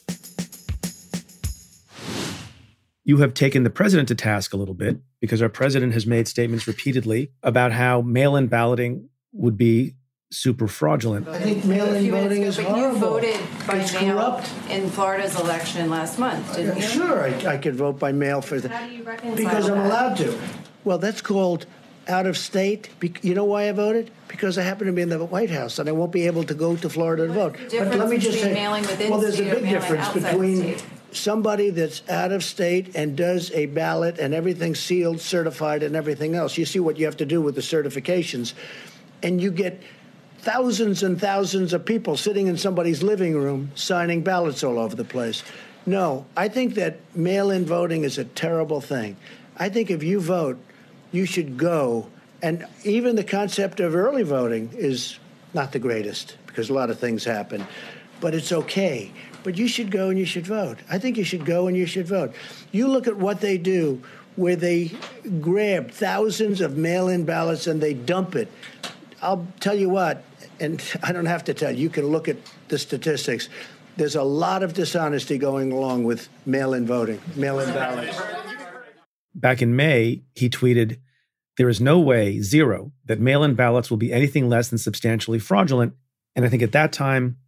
You have taken the president to task a little bit because our president has made statements repeatedly about how mail-in balloting would be super fraudulent. I think mail-in voting is horrible. You voted by mail corrupt. In Florida's election last month, didn't you? Sure, I could vote by mail for that. How do you reconcile because I'm that? allowed to. Well, that's called out of state. You know why I voted? Because I happen to be in the White House and I won't be able to go to Florida to vote. But let me just say, well, there's a big difference between somebody that's out of state and does a ballot and everything's sealed, certified, and everything else. You see what you have to do with the certifications, and you get thousands and thousands of people sitting in somebody's living room signing ballots all over the place. No, I think that mail-in voting is a terrible thing. I think if you vote, you should go. And even the concept of early voting is not the greatest because a lot of things happen. But it's okay. But you should go and you should vote. I think you should go and you should vote. You look at what they do where they grab thousands of mail-in ballots and they dump it. I'll tell you what, and I don't have to tell you, you can look at the statistics. There's a lot of dishonesty going along with mail-in voting, mail-in ballots. Back in May, he tweeted, "There is no way, zero, that mail-in ballots will be anything less than substantially fraudulent." And I think at that time,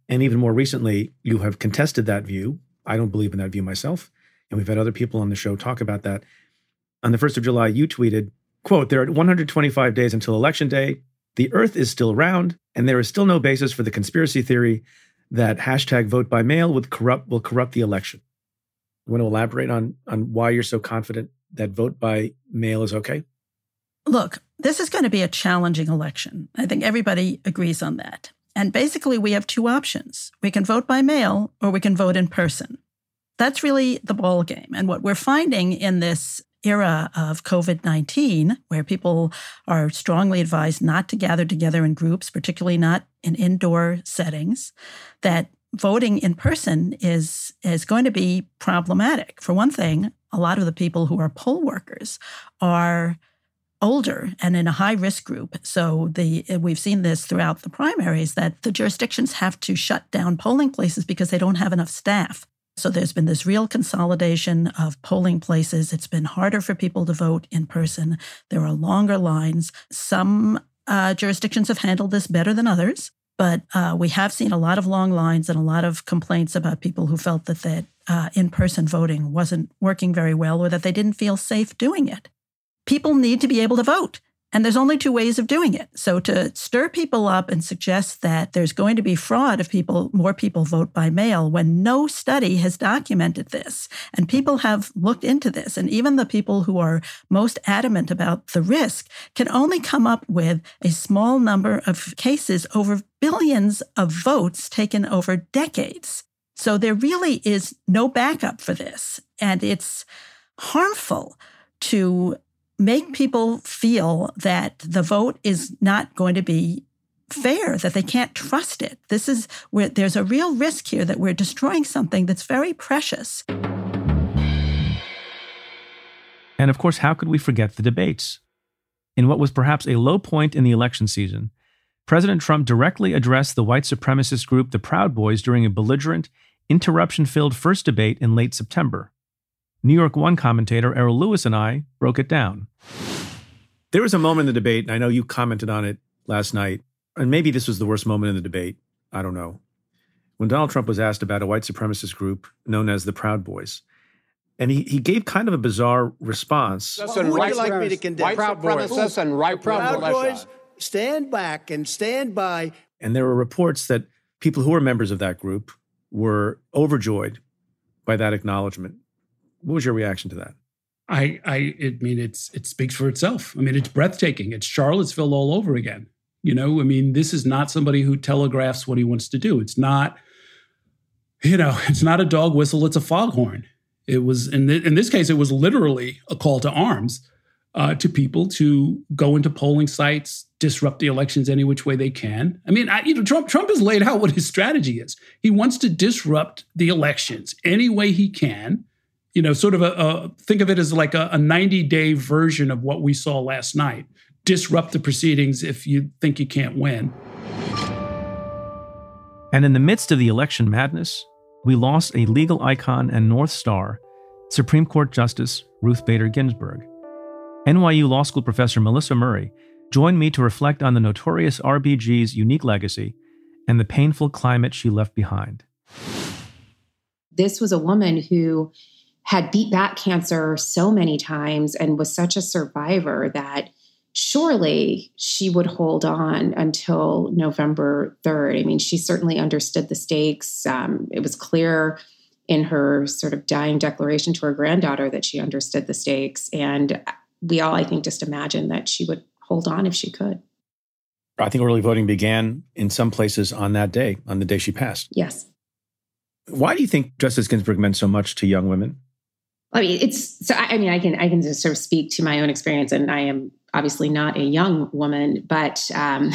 And even more recently, you have contested that view. I don't believe in that view myself. And we've had other people on the show talk about that. On the 1st of July, you tweeted, quote, "There are 125 days until Election Day. The earth is still round, and there is still no basis for the conspiracy theory that hashtag vote by mail will corrupt the election." You want to elaborate on why you're so confident that vote by mail is okay? Look, this is going to be a challenging election. I think everybody agrees on that. And basically, we have two options. We can vote by mail or we can vote in person. That's really the ball game. And what we're finding in this era of COVID-19, where people are strongly advised not to gather together in groups, particularly not in indoor settings, that voting in person is going to be problematic. For one thing, a lot of the people who are poll workers are older and in a high-risk group. So we've seen this throughout the primaries, that the jurisdictions have to shut down polling places because they don't have enough staff. So there's been this real consolidation of polling places. It's been harder for people to vote in person. There are longer lines. Some jurisdictions have handled this better than others, but we have seen a lot of long lines and a lot of complaints about people who felt that in-person voting wasn't working very well or that they didn't feel safe doing it. People need to be able to vote, and there's only two ways of doing it. So to stir people up and suggest that there's going to be fraud if more people vote by mail when no study has documented this, and people have looked into this, and even the people who are most adamant about the risk can only come up with a small number of cases over billions of votes taken over decades. So there really is no backup for this, and it's harmful to make people feel that the vote is not going to be fair, that they can't trust it. This is where there's a real risk here that we're destroying something that's very precious. And of course, how could we forget the debates? In what was perhaps a low point in the election season, President Trump directly addressed the white supremacist group, the Proud Boys, during a belligerent, interruption-filled first debate in late September. New York One commentator Errol Lewis and I broke it down. There was a moment in the debate, and I know you commented on it last night, and maybe this was the worst moment in the debate, I don't know, when Donald Trump was asked about a white supremacist group known as the Proud Boys. And he gave kind of a bizarre response. Well, who would you like me to condemn? White supremacists and right Proud Boys, stand back and stand by. And there were reports that people who were members of that group were overjoyed by that acknowledgement. What was your reaction to that? I mean, it speaks for itself. I mean, it's breathtaking. It's Charlottesville all over again. You know, I mean, this is not somebody who telegraphs what he wants to do. It's not, it's not a dog whistle. It's a foghorn. It was, in this case, it was literally a call to arms to people to go into polling sites, disrupt the elections any which way they can. I mean, Trump has laid out what his strategy is. He wants to disrupt the elections any way he can. Sort of think of it as like a 90-day version of what we saw last night. Disrupt the proceedings if you think you can't win. And in the midst of the election madness, we lost a legal icon and North Star, Supreme Court Justice Ruth Bader Ginsburg. NYU Law School professor Melissa Murray joined me to reflect on the notorious RBG's unique legacy and the painful climate she left behind. This was a woman who had beat back cancer so many times and was such a survivor that surely she would hold on until November 3rd. I mean, she certainly understood the stakes. It was clear in her sort of dying declaration to her granddaughter that she understood the stakes. And we all, I think, just imagined that she would hold on if she could. I think early voting began in some places on that day, on the day she passed. Yes. Why do you think Justice Ginsburg meant so much to young women? I mean, I can just sort of speak to my own experience, and I am obviously not a young woman, but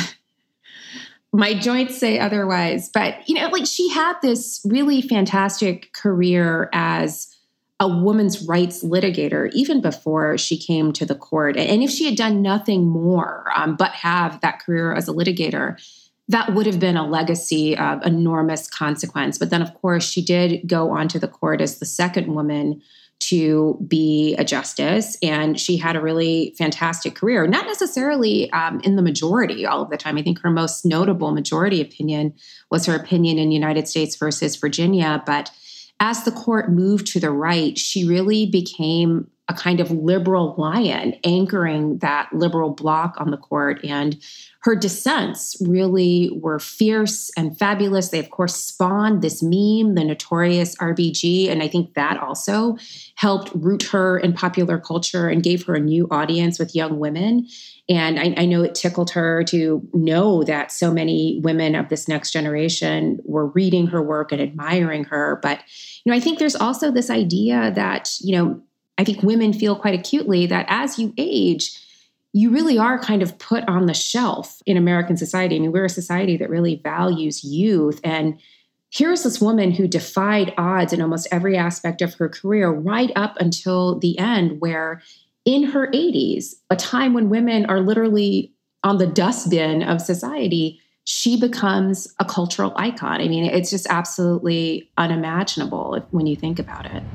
my joints say otherwise. But, she had this really fantastic career as a women's rights litigator, even before she came to the court. And if she had done nothing more but have that career as a litigator, that would have been a legacy of enormous consequence. But then, of course, she did go onto the court as the second woman to be a justice. And she had a really fantastic career, not necessarily in the majority all of the time. I think her most notable majority opinion was her opinion in United States versus Virginia. But as the court moved to the right, she really became a kind of liberal lion anchoring that liberal bloc on the court. And her dissents really were fierce and fabulous. They, of course, spawned this meme, the notorious RBG. And I think that also helped root her in popular culture and gave her a new audience with young women. And I know it tickled her to know that so many women of this next generation were reading her work and admiring her. But, I think there's also this idea that, I think women feel quite acutely that as you age, you really are kind of put on the shelf in American society. I mean, we're a society that really values youth. And here's this woman who defied odds in almost every aspect of her career, right up until the end, where in her 80s, a time when women are literally on the dustbin of society, she becomes a cultural icon. I mean, it's just absolutely unimaginable when you think about it.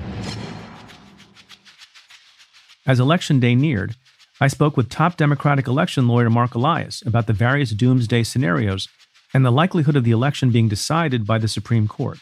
As Election Day neared, I spoke with top Democratic election lawyer Mark Elias about the various doomsday scenarios and the likelihood of the election being decided by the Supreme Court.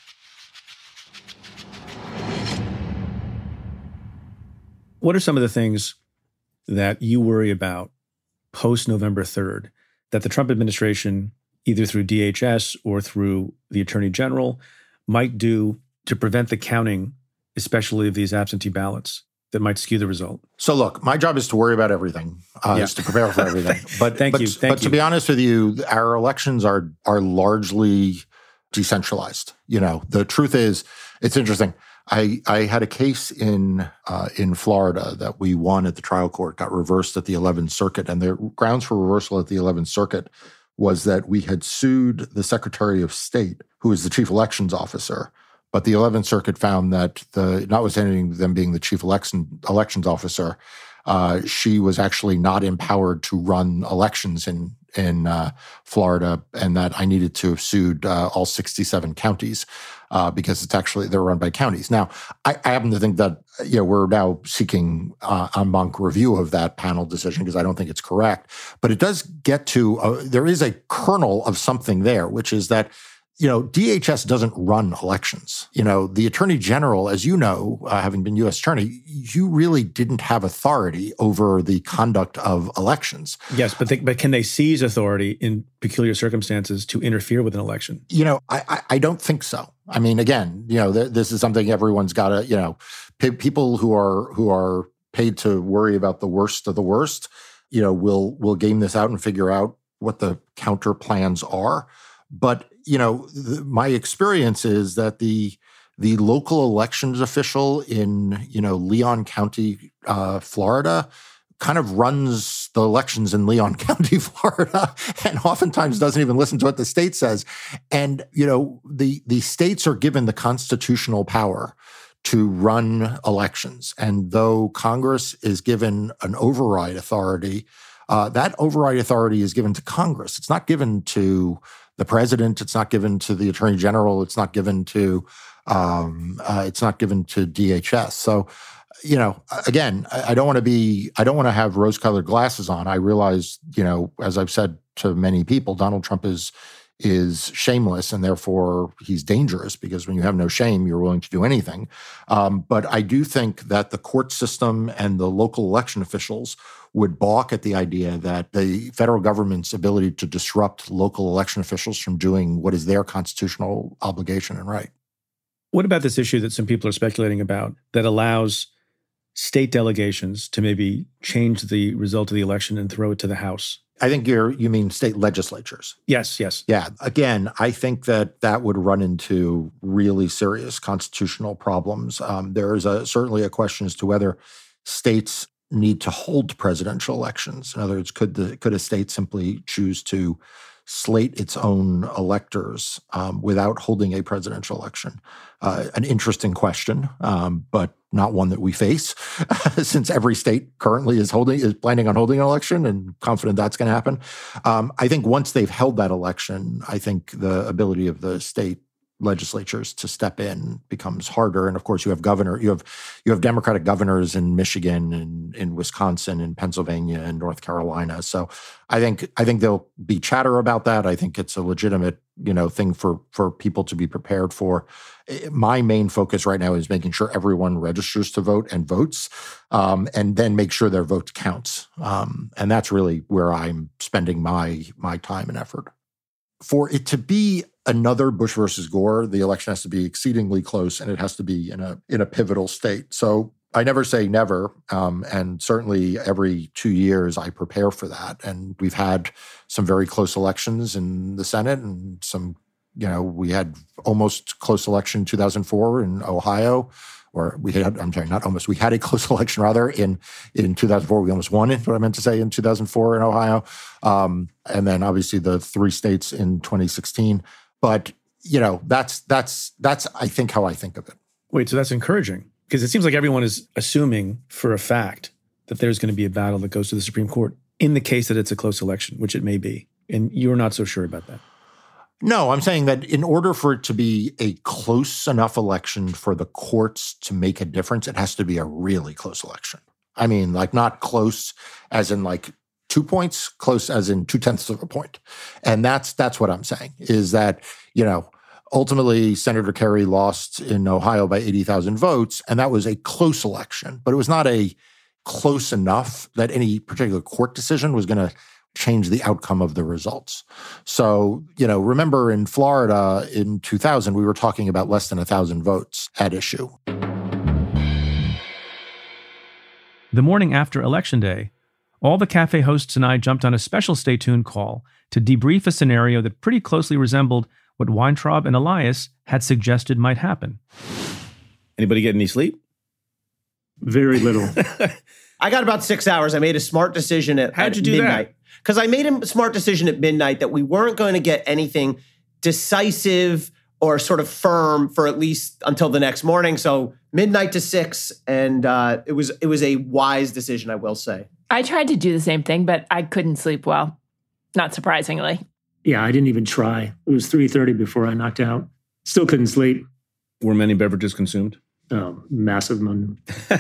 What are some of the things that you worry about post-November 3rd that the Trump administration, either through DHS or through the Attorney General, might do to prevent the counting, especially of these absentee ballots, that might skew the result? So look, my job is to worry about everything, is to prepare for everything. But Thank you. To be honest with you, our elections are largely decentralized. The truth is, it's interesting. I had a case in Florida that we won at the trial court, got reversed at the 11th Circuit, and the grounds for reversal at the 11th Circuit was that we had sued the Secretary of State, who is the chief elections officer. But the 11th Circuit found that, notwithstanding them being the chief elections officer, she was actually not empowered to run elections in Florida, and that I needed to have sued all 67 counties because they're run by counties. Now, I happen to think that we're now seeking en banc review of that panel decision because I don't think it's correct. But it does get to there is a kernel of something there, which is that DHS doesn't run elections. The Attorney General, as you know, having been U.S. Attorney, you really didn't have authority over the conduct of elections. Yes, but can they seize authority in peculiar circumstances to interfere with an election? I don't think so. I mean, again, this is something everyone's got to, people who are paid to worry about the worst of the worst, will game this out and figure out what the counter plans are. But my experience is that the local elections official in, Leon County, Florida, kind of runs the elections in Leon County, Florida, and oftentimes doesn't even listen to what the state says. And, the states are given the constitutional power to run elections. And though Congress is given an override authority, that override authority is given to Congress. It's not given to the president. It's not given to the Attorney General. It's not given to DHS. So, again, I don't want to have rose-colored glasses on. I realize, as I've said to many people, Donald Trump is shameless and therefore he's dangerous because when you have no shame, you're willing to do anything. But I do think that the court system and the local election officials would balk at the idea that the federal government's ability to disrupt local election officials from doing what is their constitutional obligation and right. What about this issue that some people are speculating about that allows state delegations to maybe change the result of the election and throw it to the House? I think you mean state legislatures. Yes. Yeah. Again, I think that would run into really serious constitutional problems. There is certainly a question as to whether states need to hold presidential elections. In other words, could a state simply choose to slate its own electors without holding a presidential election? An interesting question, but not one that we face, since every state currently is planning on holding an election and confident that's going to happen. I think once they've held that election, I think the ability of the state legislatures to step in becomes harder. And of course, you have Democratic governors in Michigan and in Wisconsin and Pennsylvania and North Carolina. So I think there'll be chatter about that. I think it's a legitimate, thing for people to be prepared for. My main focus right now is making sure everyone registers to vote and votes, and then make sure their vote counts. And that's really where I'm spending my time and effort. For it to be another Bush versus Gore, the election has to be exceedingly close, and it has to be in a pivotal state. So I never say never, and certainly every 2 years I prepare for that. And we've had some very close elections in the Senate, and we had almost close election in 2004 in Ohio. We had a close election rather in 2004. We almost won it, what I meant to say, in 2004 in Ohio. And then obviously the 3 states in 2016. But, that's I think how I think of it. Wait, so that's encouraging, because it seems like everyone is assuming for a fact that there's going to be a battle that goes to the Supreme Court in the case that it's a close election, which it may be. And you're not so sure about that. No, I'm saying that in order for it to be a close enough election for the courts to make a difference, it has to be a really close election. I mean, not close as in 2 points, close as in 0.2 of a point. And that's what I'm saying, is that, ultimately Senator Kerry lost in Ohio by 80,000 votes, and that was a close election. But it was not a close enough that any particular court decision was going to change the outcome of the results. So, remember in Florida in 2000, we were talking about less than 1,000 votes at issue. The morning after Election Day, all the cafe hosts and I jumped on a special Stay Tuned call to debrief a scenario that pretty closely resembled what Weintraub and Elias had suggested might happen. Anybody get any sleep? Very little. I got about 6 hours. I made a smart decision at How'd you do midnight. that? Because I made a smart decision at midnight that we weren't going to get anything decisive or sort of firm for at least until the next morning. So midnight to 6, and it was a wise decision, I will say. I tried to do the same thing, but I couldn't sleep well, not surprisingly. Yeah, I didn't even try. It was 3:30 before I knocked out. Still couldn't sleep. Were many beverages consumed? Oh, massive one.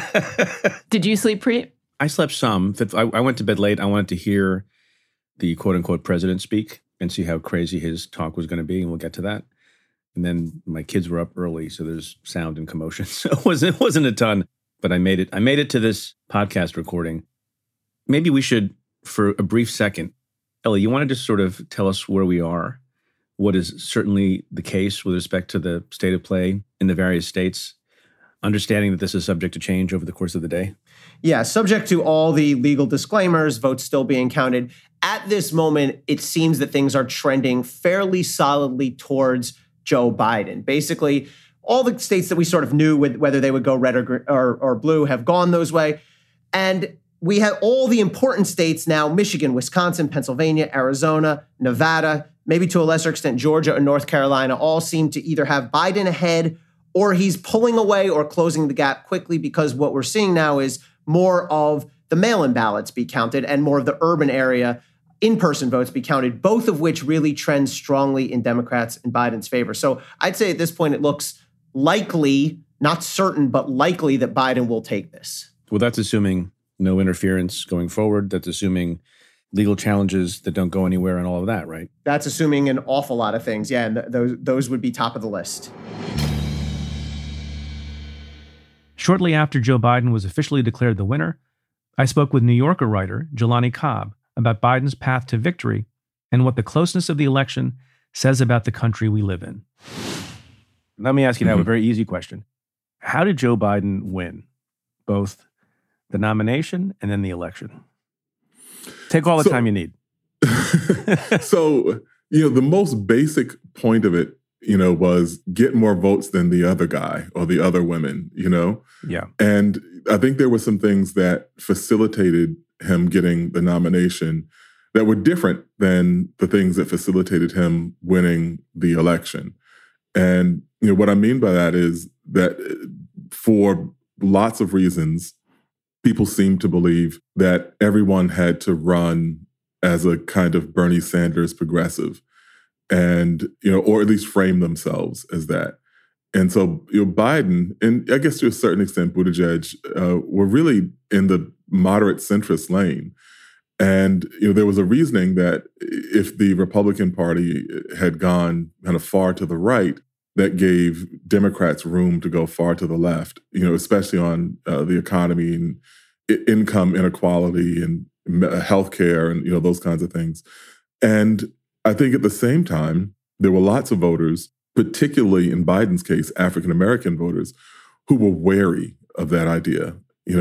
Did you sleep, Preet? I slept some. I went to bed late. I wanted to hear the quote-unquote president speak and see how crazy his talk was going to be, and we'll get to that. And then my kids were up early, so there's sound and commotion. So it wasn't a ton, but I made it. I made it to this podcast recording. Maybe we should, for a brief second, Ellie, you want to just sort of tell us where we are, what is certainly the case with respect to the state of play in the various states, understanding that this is subject to change over the course of the day? Yeah, subject to all the legal disclaimers, votes still being counted. At this moment, it seems that things are trending fairly solidly towards Joe Biden. Basically, all the states that we sort of knew whether they would go red or blue have gone those way. And we have all the important states now: Michigan, Wisconsin, Pennsylvania, Arizona, Nevada, maybe to a lesser extent, Georgia and North Carolina, all seem to either have Biden ahead or he's pulling away or closing the gap quickly, because what we're seeing now is more of the mail-in ballots be counted and more of the urban area in-person votes be counted, both of which really trend strongly in Democrats in Biden's favor. So I'd say at this point it looks likely, not certain, but likely that Biden will take this. Well, that's assuming no interference going forward. That's assuming legal challenges that don't go anywhere and all of that, right? That's assuming an awful lot of things. Yeah, and those would be top of the list. Shortly after Joe Biden was officially declared the winner, I spoke with New Yorker writer Jelani Cobb about Biden's path to victory and what the closeness of the election says about the country we live in. Let me ask you now a very easy question. How did Joe Biden win both the nomination and then the election? Take all the time you need. So, the most basic point of it, was get more votes than the other guy or the other women, Yeah. And I think there were some things that facilitated him getting the nomination that were different than the things that facilitated him winning the election. And, what I mean by that is that for lots of reasons, people seem to believe that everyone had to run as a kind of Bernie Sanders progressive. and, or at least frame themselves as that. And so, Biden, and I guess to a certain extent, Buttigieg, were really in the moderate centrist lane. And, there was a reasoning that if the Republican Party had gone kind of far to the right, that gave Democrats room to go far to the left, especially on the economy and income inequality and healthcare and, those kinds of things. And I think at the same time, there were lots of voters, particularly in Biden's case, African-American voters, who were wary of that idea.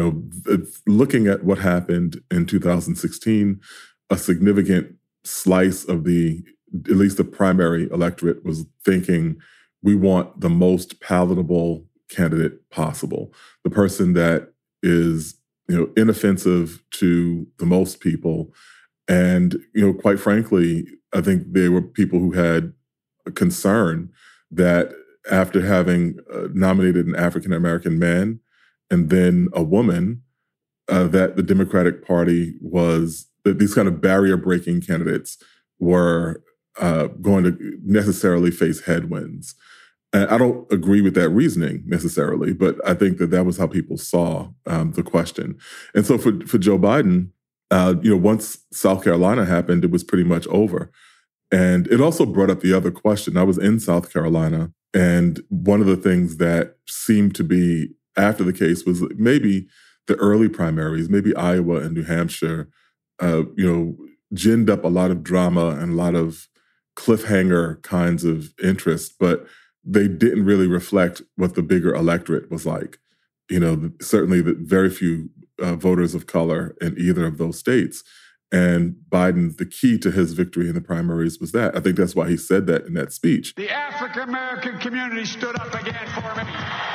Looking at what happened in 2016, a significant slice of at least the primary electorate was thinking, we want the most palatable candidate possible, the person that is, inoffensive to the most people. And, quite frankly, I think there were people who had a concern that after having nominated an African-American man and then a woman, that the Democratic Party that these kind of barrier-breaking candidates were going to necessarily face headwinds. And I don't agree with that reasoning necessarily, but I think that was how people saw the question. And so for Joe Biden, once South Carolina happened, it was pretty much over. And it also brought up the other question. I was in South Carolina, and one of the things that seemed to be after the case was maybe the early primaries, maybe Iowa and New Hampshire, ginned up a lot of drama and a lot of cliffhanger kinds of interest, but they didn't really reflect what the bigger electorate was like. Certainly the very few voters of color in either of those states. And Biden, the key to his victory in the primaries was that. I think that's why he said that in that speech. The African-American community stood up again for me.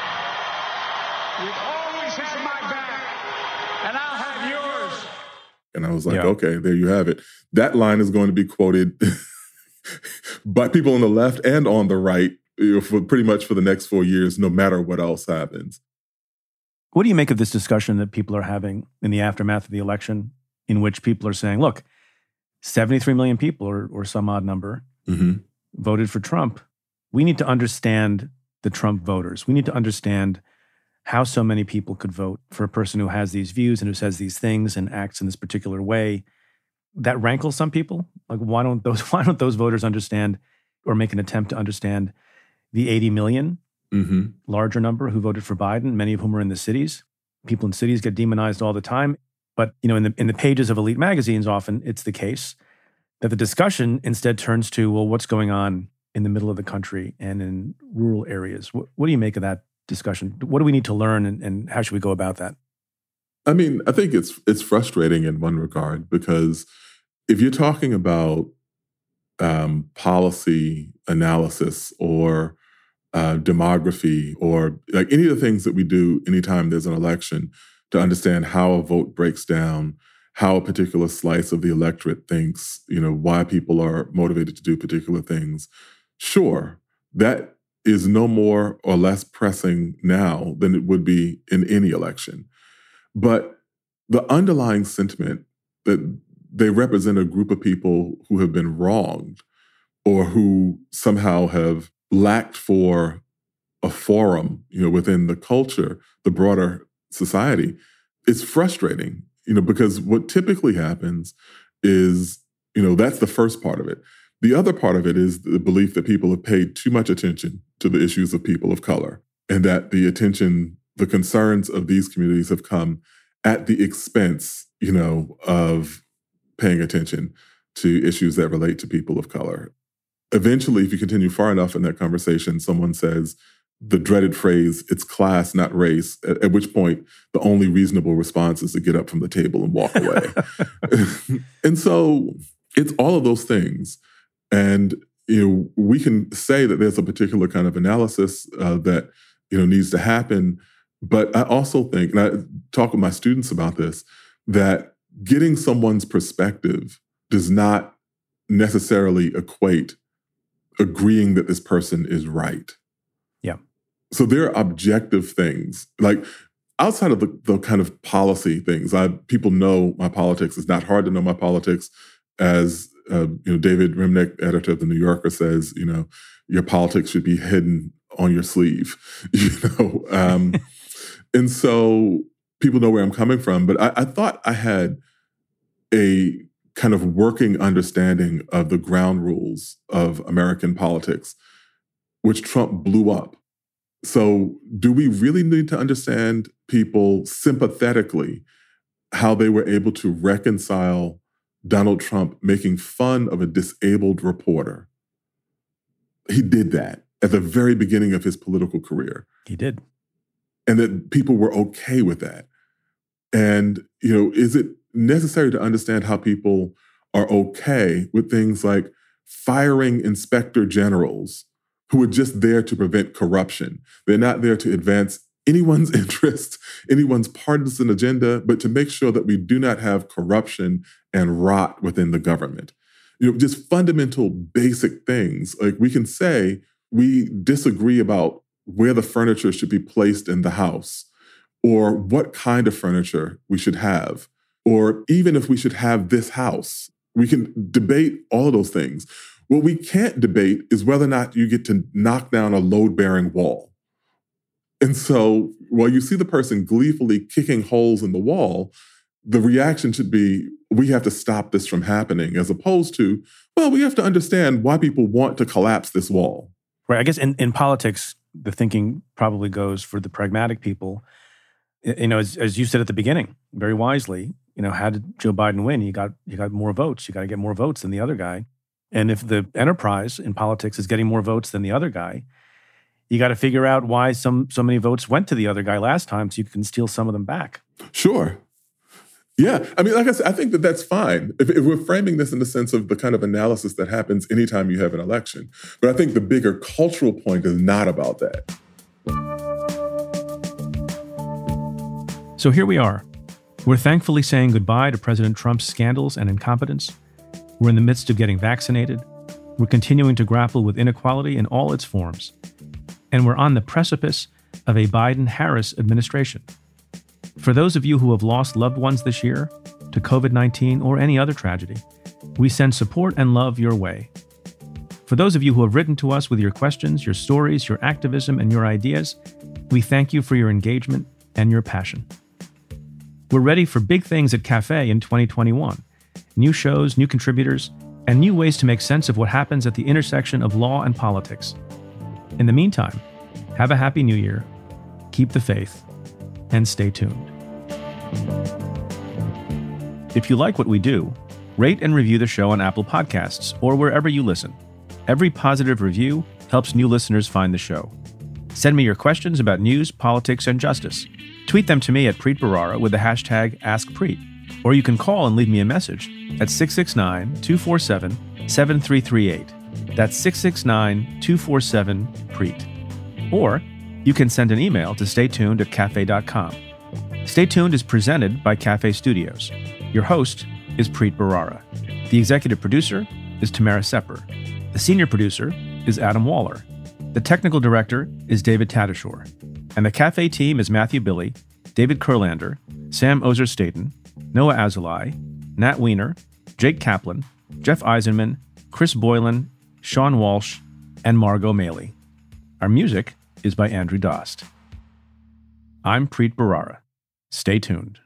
You've always had my back, and I'll have yours. And I was like, okay, there you have it. That line is going to be quoted by people on the left and on the right for pretty much for the next 4 years, no matter what else happens. What do you make of this discussion that people are having in the aftermath of the election, in which people are saying, look, 73 million people or some odd number voted for Trump. We need to understand the Trump voters. We need to understand how so many people could vote for a person who has these views and who says these things and acts in this particular way. That rankles some people. Like, why don't those voters understand or make an attempt to understand the 80 million, larger number, who voted for Biden, many of whom are in the cities? People in cities get demonized all the time. But, in the pages of elite magazines, often it's the case that the discussion instead turns to, well, what's going on in the middle of the country and in rural areas? What do you make of that discussion? What do we need to learn, and how should we go about that? I mean, I think it's frustrating in one regard, because if you're talking about policy analysis or demography, or like any of the things that we do anytime there's an election to understand how a vote breaks down, how a particular slice of the electorate thinks, why people are motivated to do particular things. Sure, that is no more or less pressing now than it would be in any election. But the underlying sentiment that they represent a group of people who have been wronged or who somehow have lacked for a forum, within the culture, the broader society, it's frustrating, because what typically happens is, that's the first part of it. The other part of it is the belief that people have paid too much attention to the issues of people of color, and that the concerns of these communities have come at the expense, of paying attention to issues that relate to people of color. Eventually, if you continue far enough in that conversation, someone says the dreaded phrase, "It's class, not race," at which point the only reasonable response is to get up from the table and walk away. And so it's all of those things. And, we can say that there's a particular kind of analysis that, needs to happen. But I also think, and I talk with my students about this, that getting someone's perspective does not necessarily equate agreeing that this person is right. Yeah. So there are objective things, like outside of the kind of policy things. People know my politics. It's not hard to know my politics as David Remnick, editor of The New Yorker, says, your politics should be hidden on your sleeve, and so people know where I'm coming from. But I thought I had a kind of working understanding of the ground rules of American politics, which Trump blew up. So do we really need to understand people sympathetically, how they were able to reconcile Donald Trump making fun of a disabled reporter? He did that at the very beginning of his political career. He did. And that people were okay with that. And, is it necessary to understand how people are okay with things like firing inspector generals who are just there to prevent corruption? They're not there to advance anyone's interest, anyone's partisan agenda, but to make sure that we do not have corruption and rot within the government. Just fundamental basic things. Like, we can say we disagree about where the furniture should be placed in the house, or what kind of furniture we should have, or even if we should have this house. We can debate all of those things. What we can't debate is whether or not you get to knock down a load-bearing wall. And so while you see the person gleefully kicking holes in the wall, the reaction should be, we have to stop this from happening, as opposed to, well, we have to understand why people want to collapse this wall. Right. I guess in politics, the thinking probably goes for the pragmatic people. As you said at the beginning, very wisely, how did Joe Biden win? You got more votes. You got to get more votes than the other guy. And if the enterprise in politics is getting more votes than the other guy, you got to figure out why so many votes went to the other guy last time, so you can steal some of them back. Sure. Yeah. I mean, like I said, I think that's fine. If we're framing this in the sense of the kind of analysis that happens anytime you have an election. But I think the bigger cultural point is not about that. So here we are. We're thankfully saying goodbye to President Trump's scandals and incompetence. We're in the midst of getting vaccinated. We're continuing to grapple with inequality in all its forms. And we're on the precipice of a Biden-Harris administration. For those of you who have lost loved ones this year to COVID-19 or any other tragedy, we send support and love your way. For those of you who have written to us with your questions, your stories, your activism, and your ideas, we thank you for your engagement and your passion. We're ready for big things at Cafe in 2021. New shows, new contributors, and new ways to make sense of what happens at the intersection of law and politics. In the meantime, have a happy new year, keep the faith, and stay tuned. If you like what we do, rate and review the show on Apple Podcasts or wherever you listen. Every positive review helps new listeners find the show. Send me your questions about news, politics, and justice. Tweet them to me at Preet Bharara with the hashtag AskPreet. Or you can call and leave me a message at 669-247-7338. That's 669-247-PREET. Or you can send an email to staytuned@cafe.com. Stay Tuned is presented by Cafe Studios. Your host is Preet Bharara. The executive producer is Tamara Sepper. The senior producer is Adam Waller. The technical director is David Tatasciore. And the Cafe team is Matthew Billy, David Kurlander, Sam Ozer-Staten, Noah Azulai, Nat Weiner, Jake Kaplan, Jeff Eisenman, Chris Boylan, Sean Walsh, and Margot Maley. Our music is by Andrew Dost. I'm Preet Bharara. Stay tuned.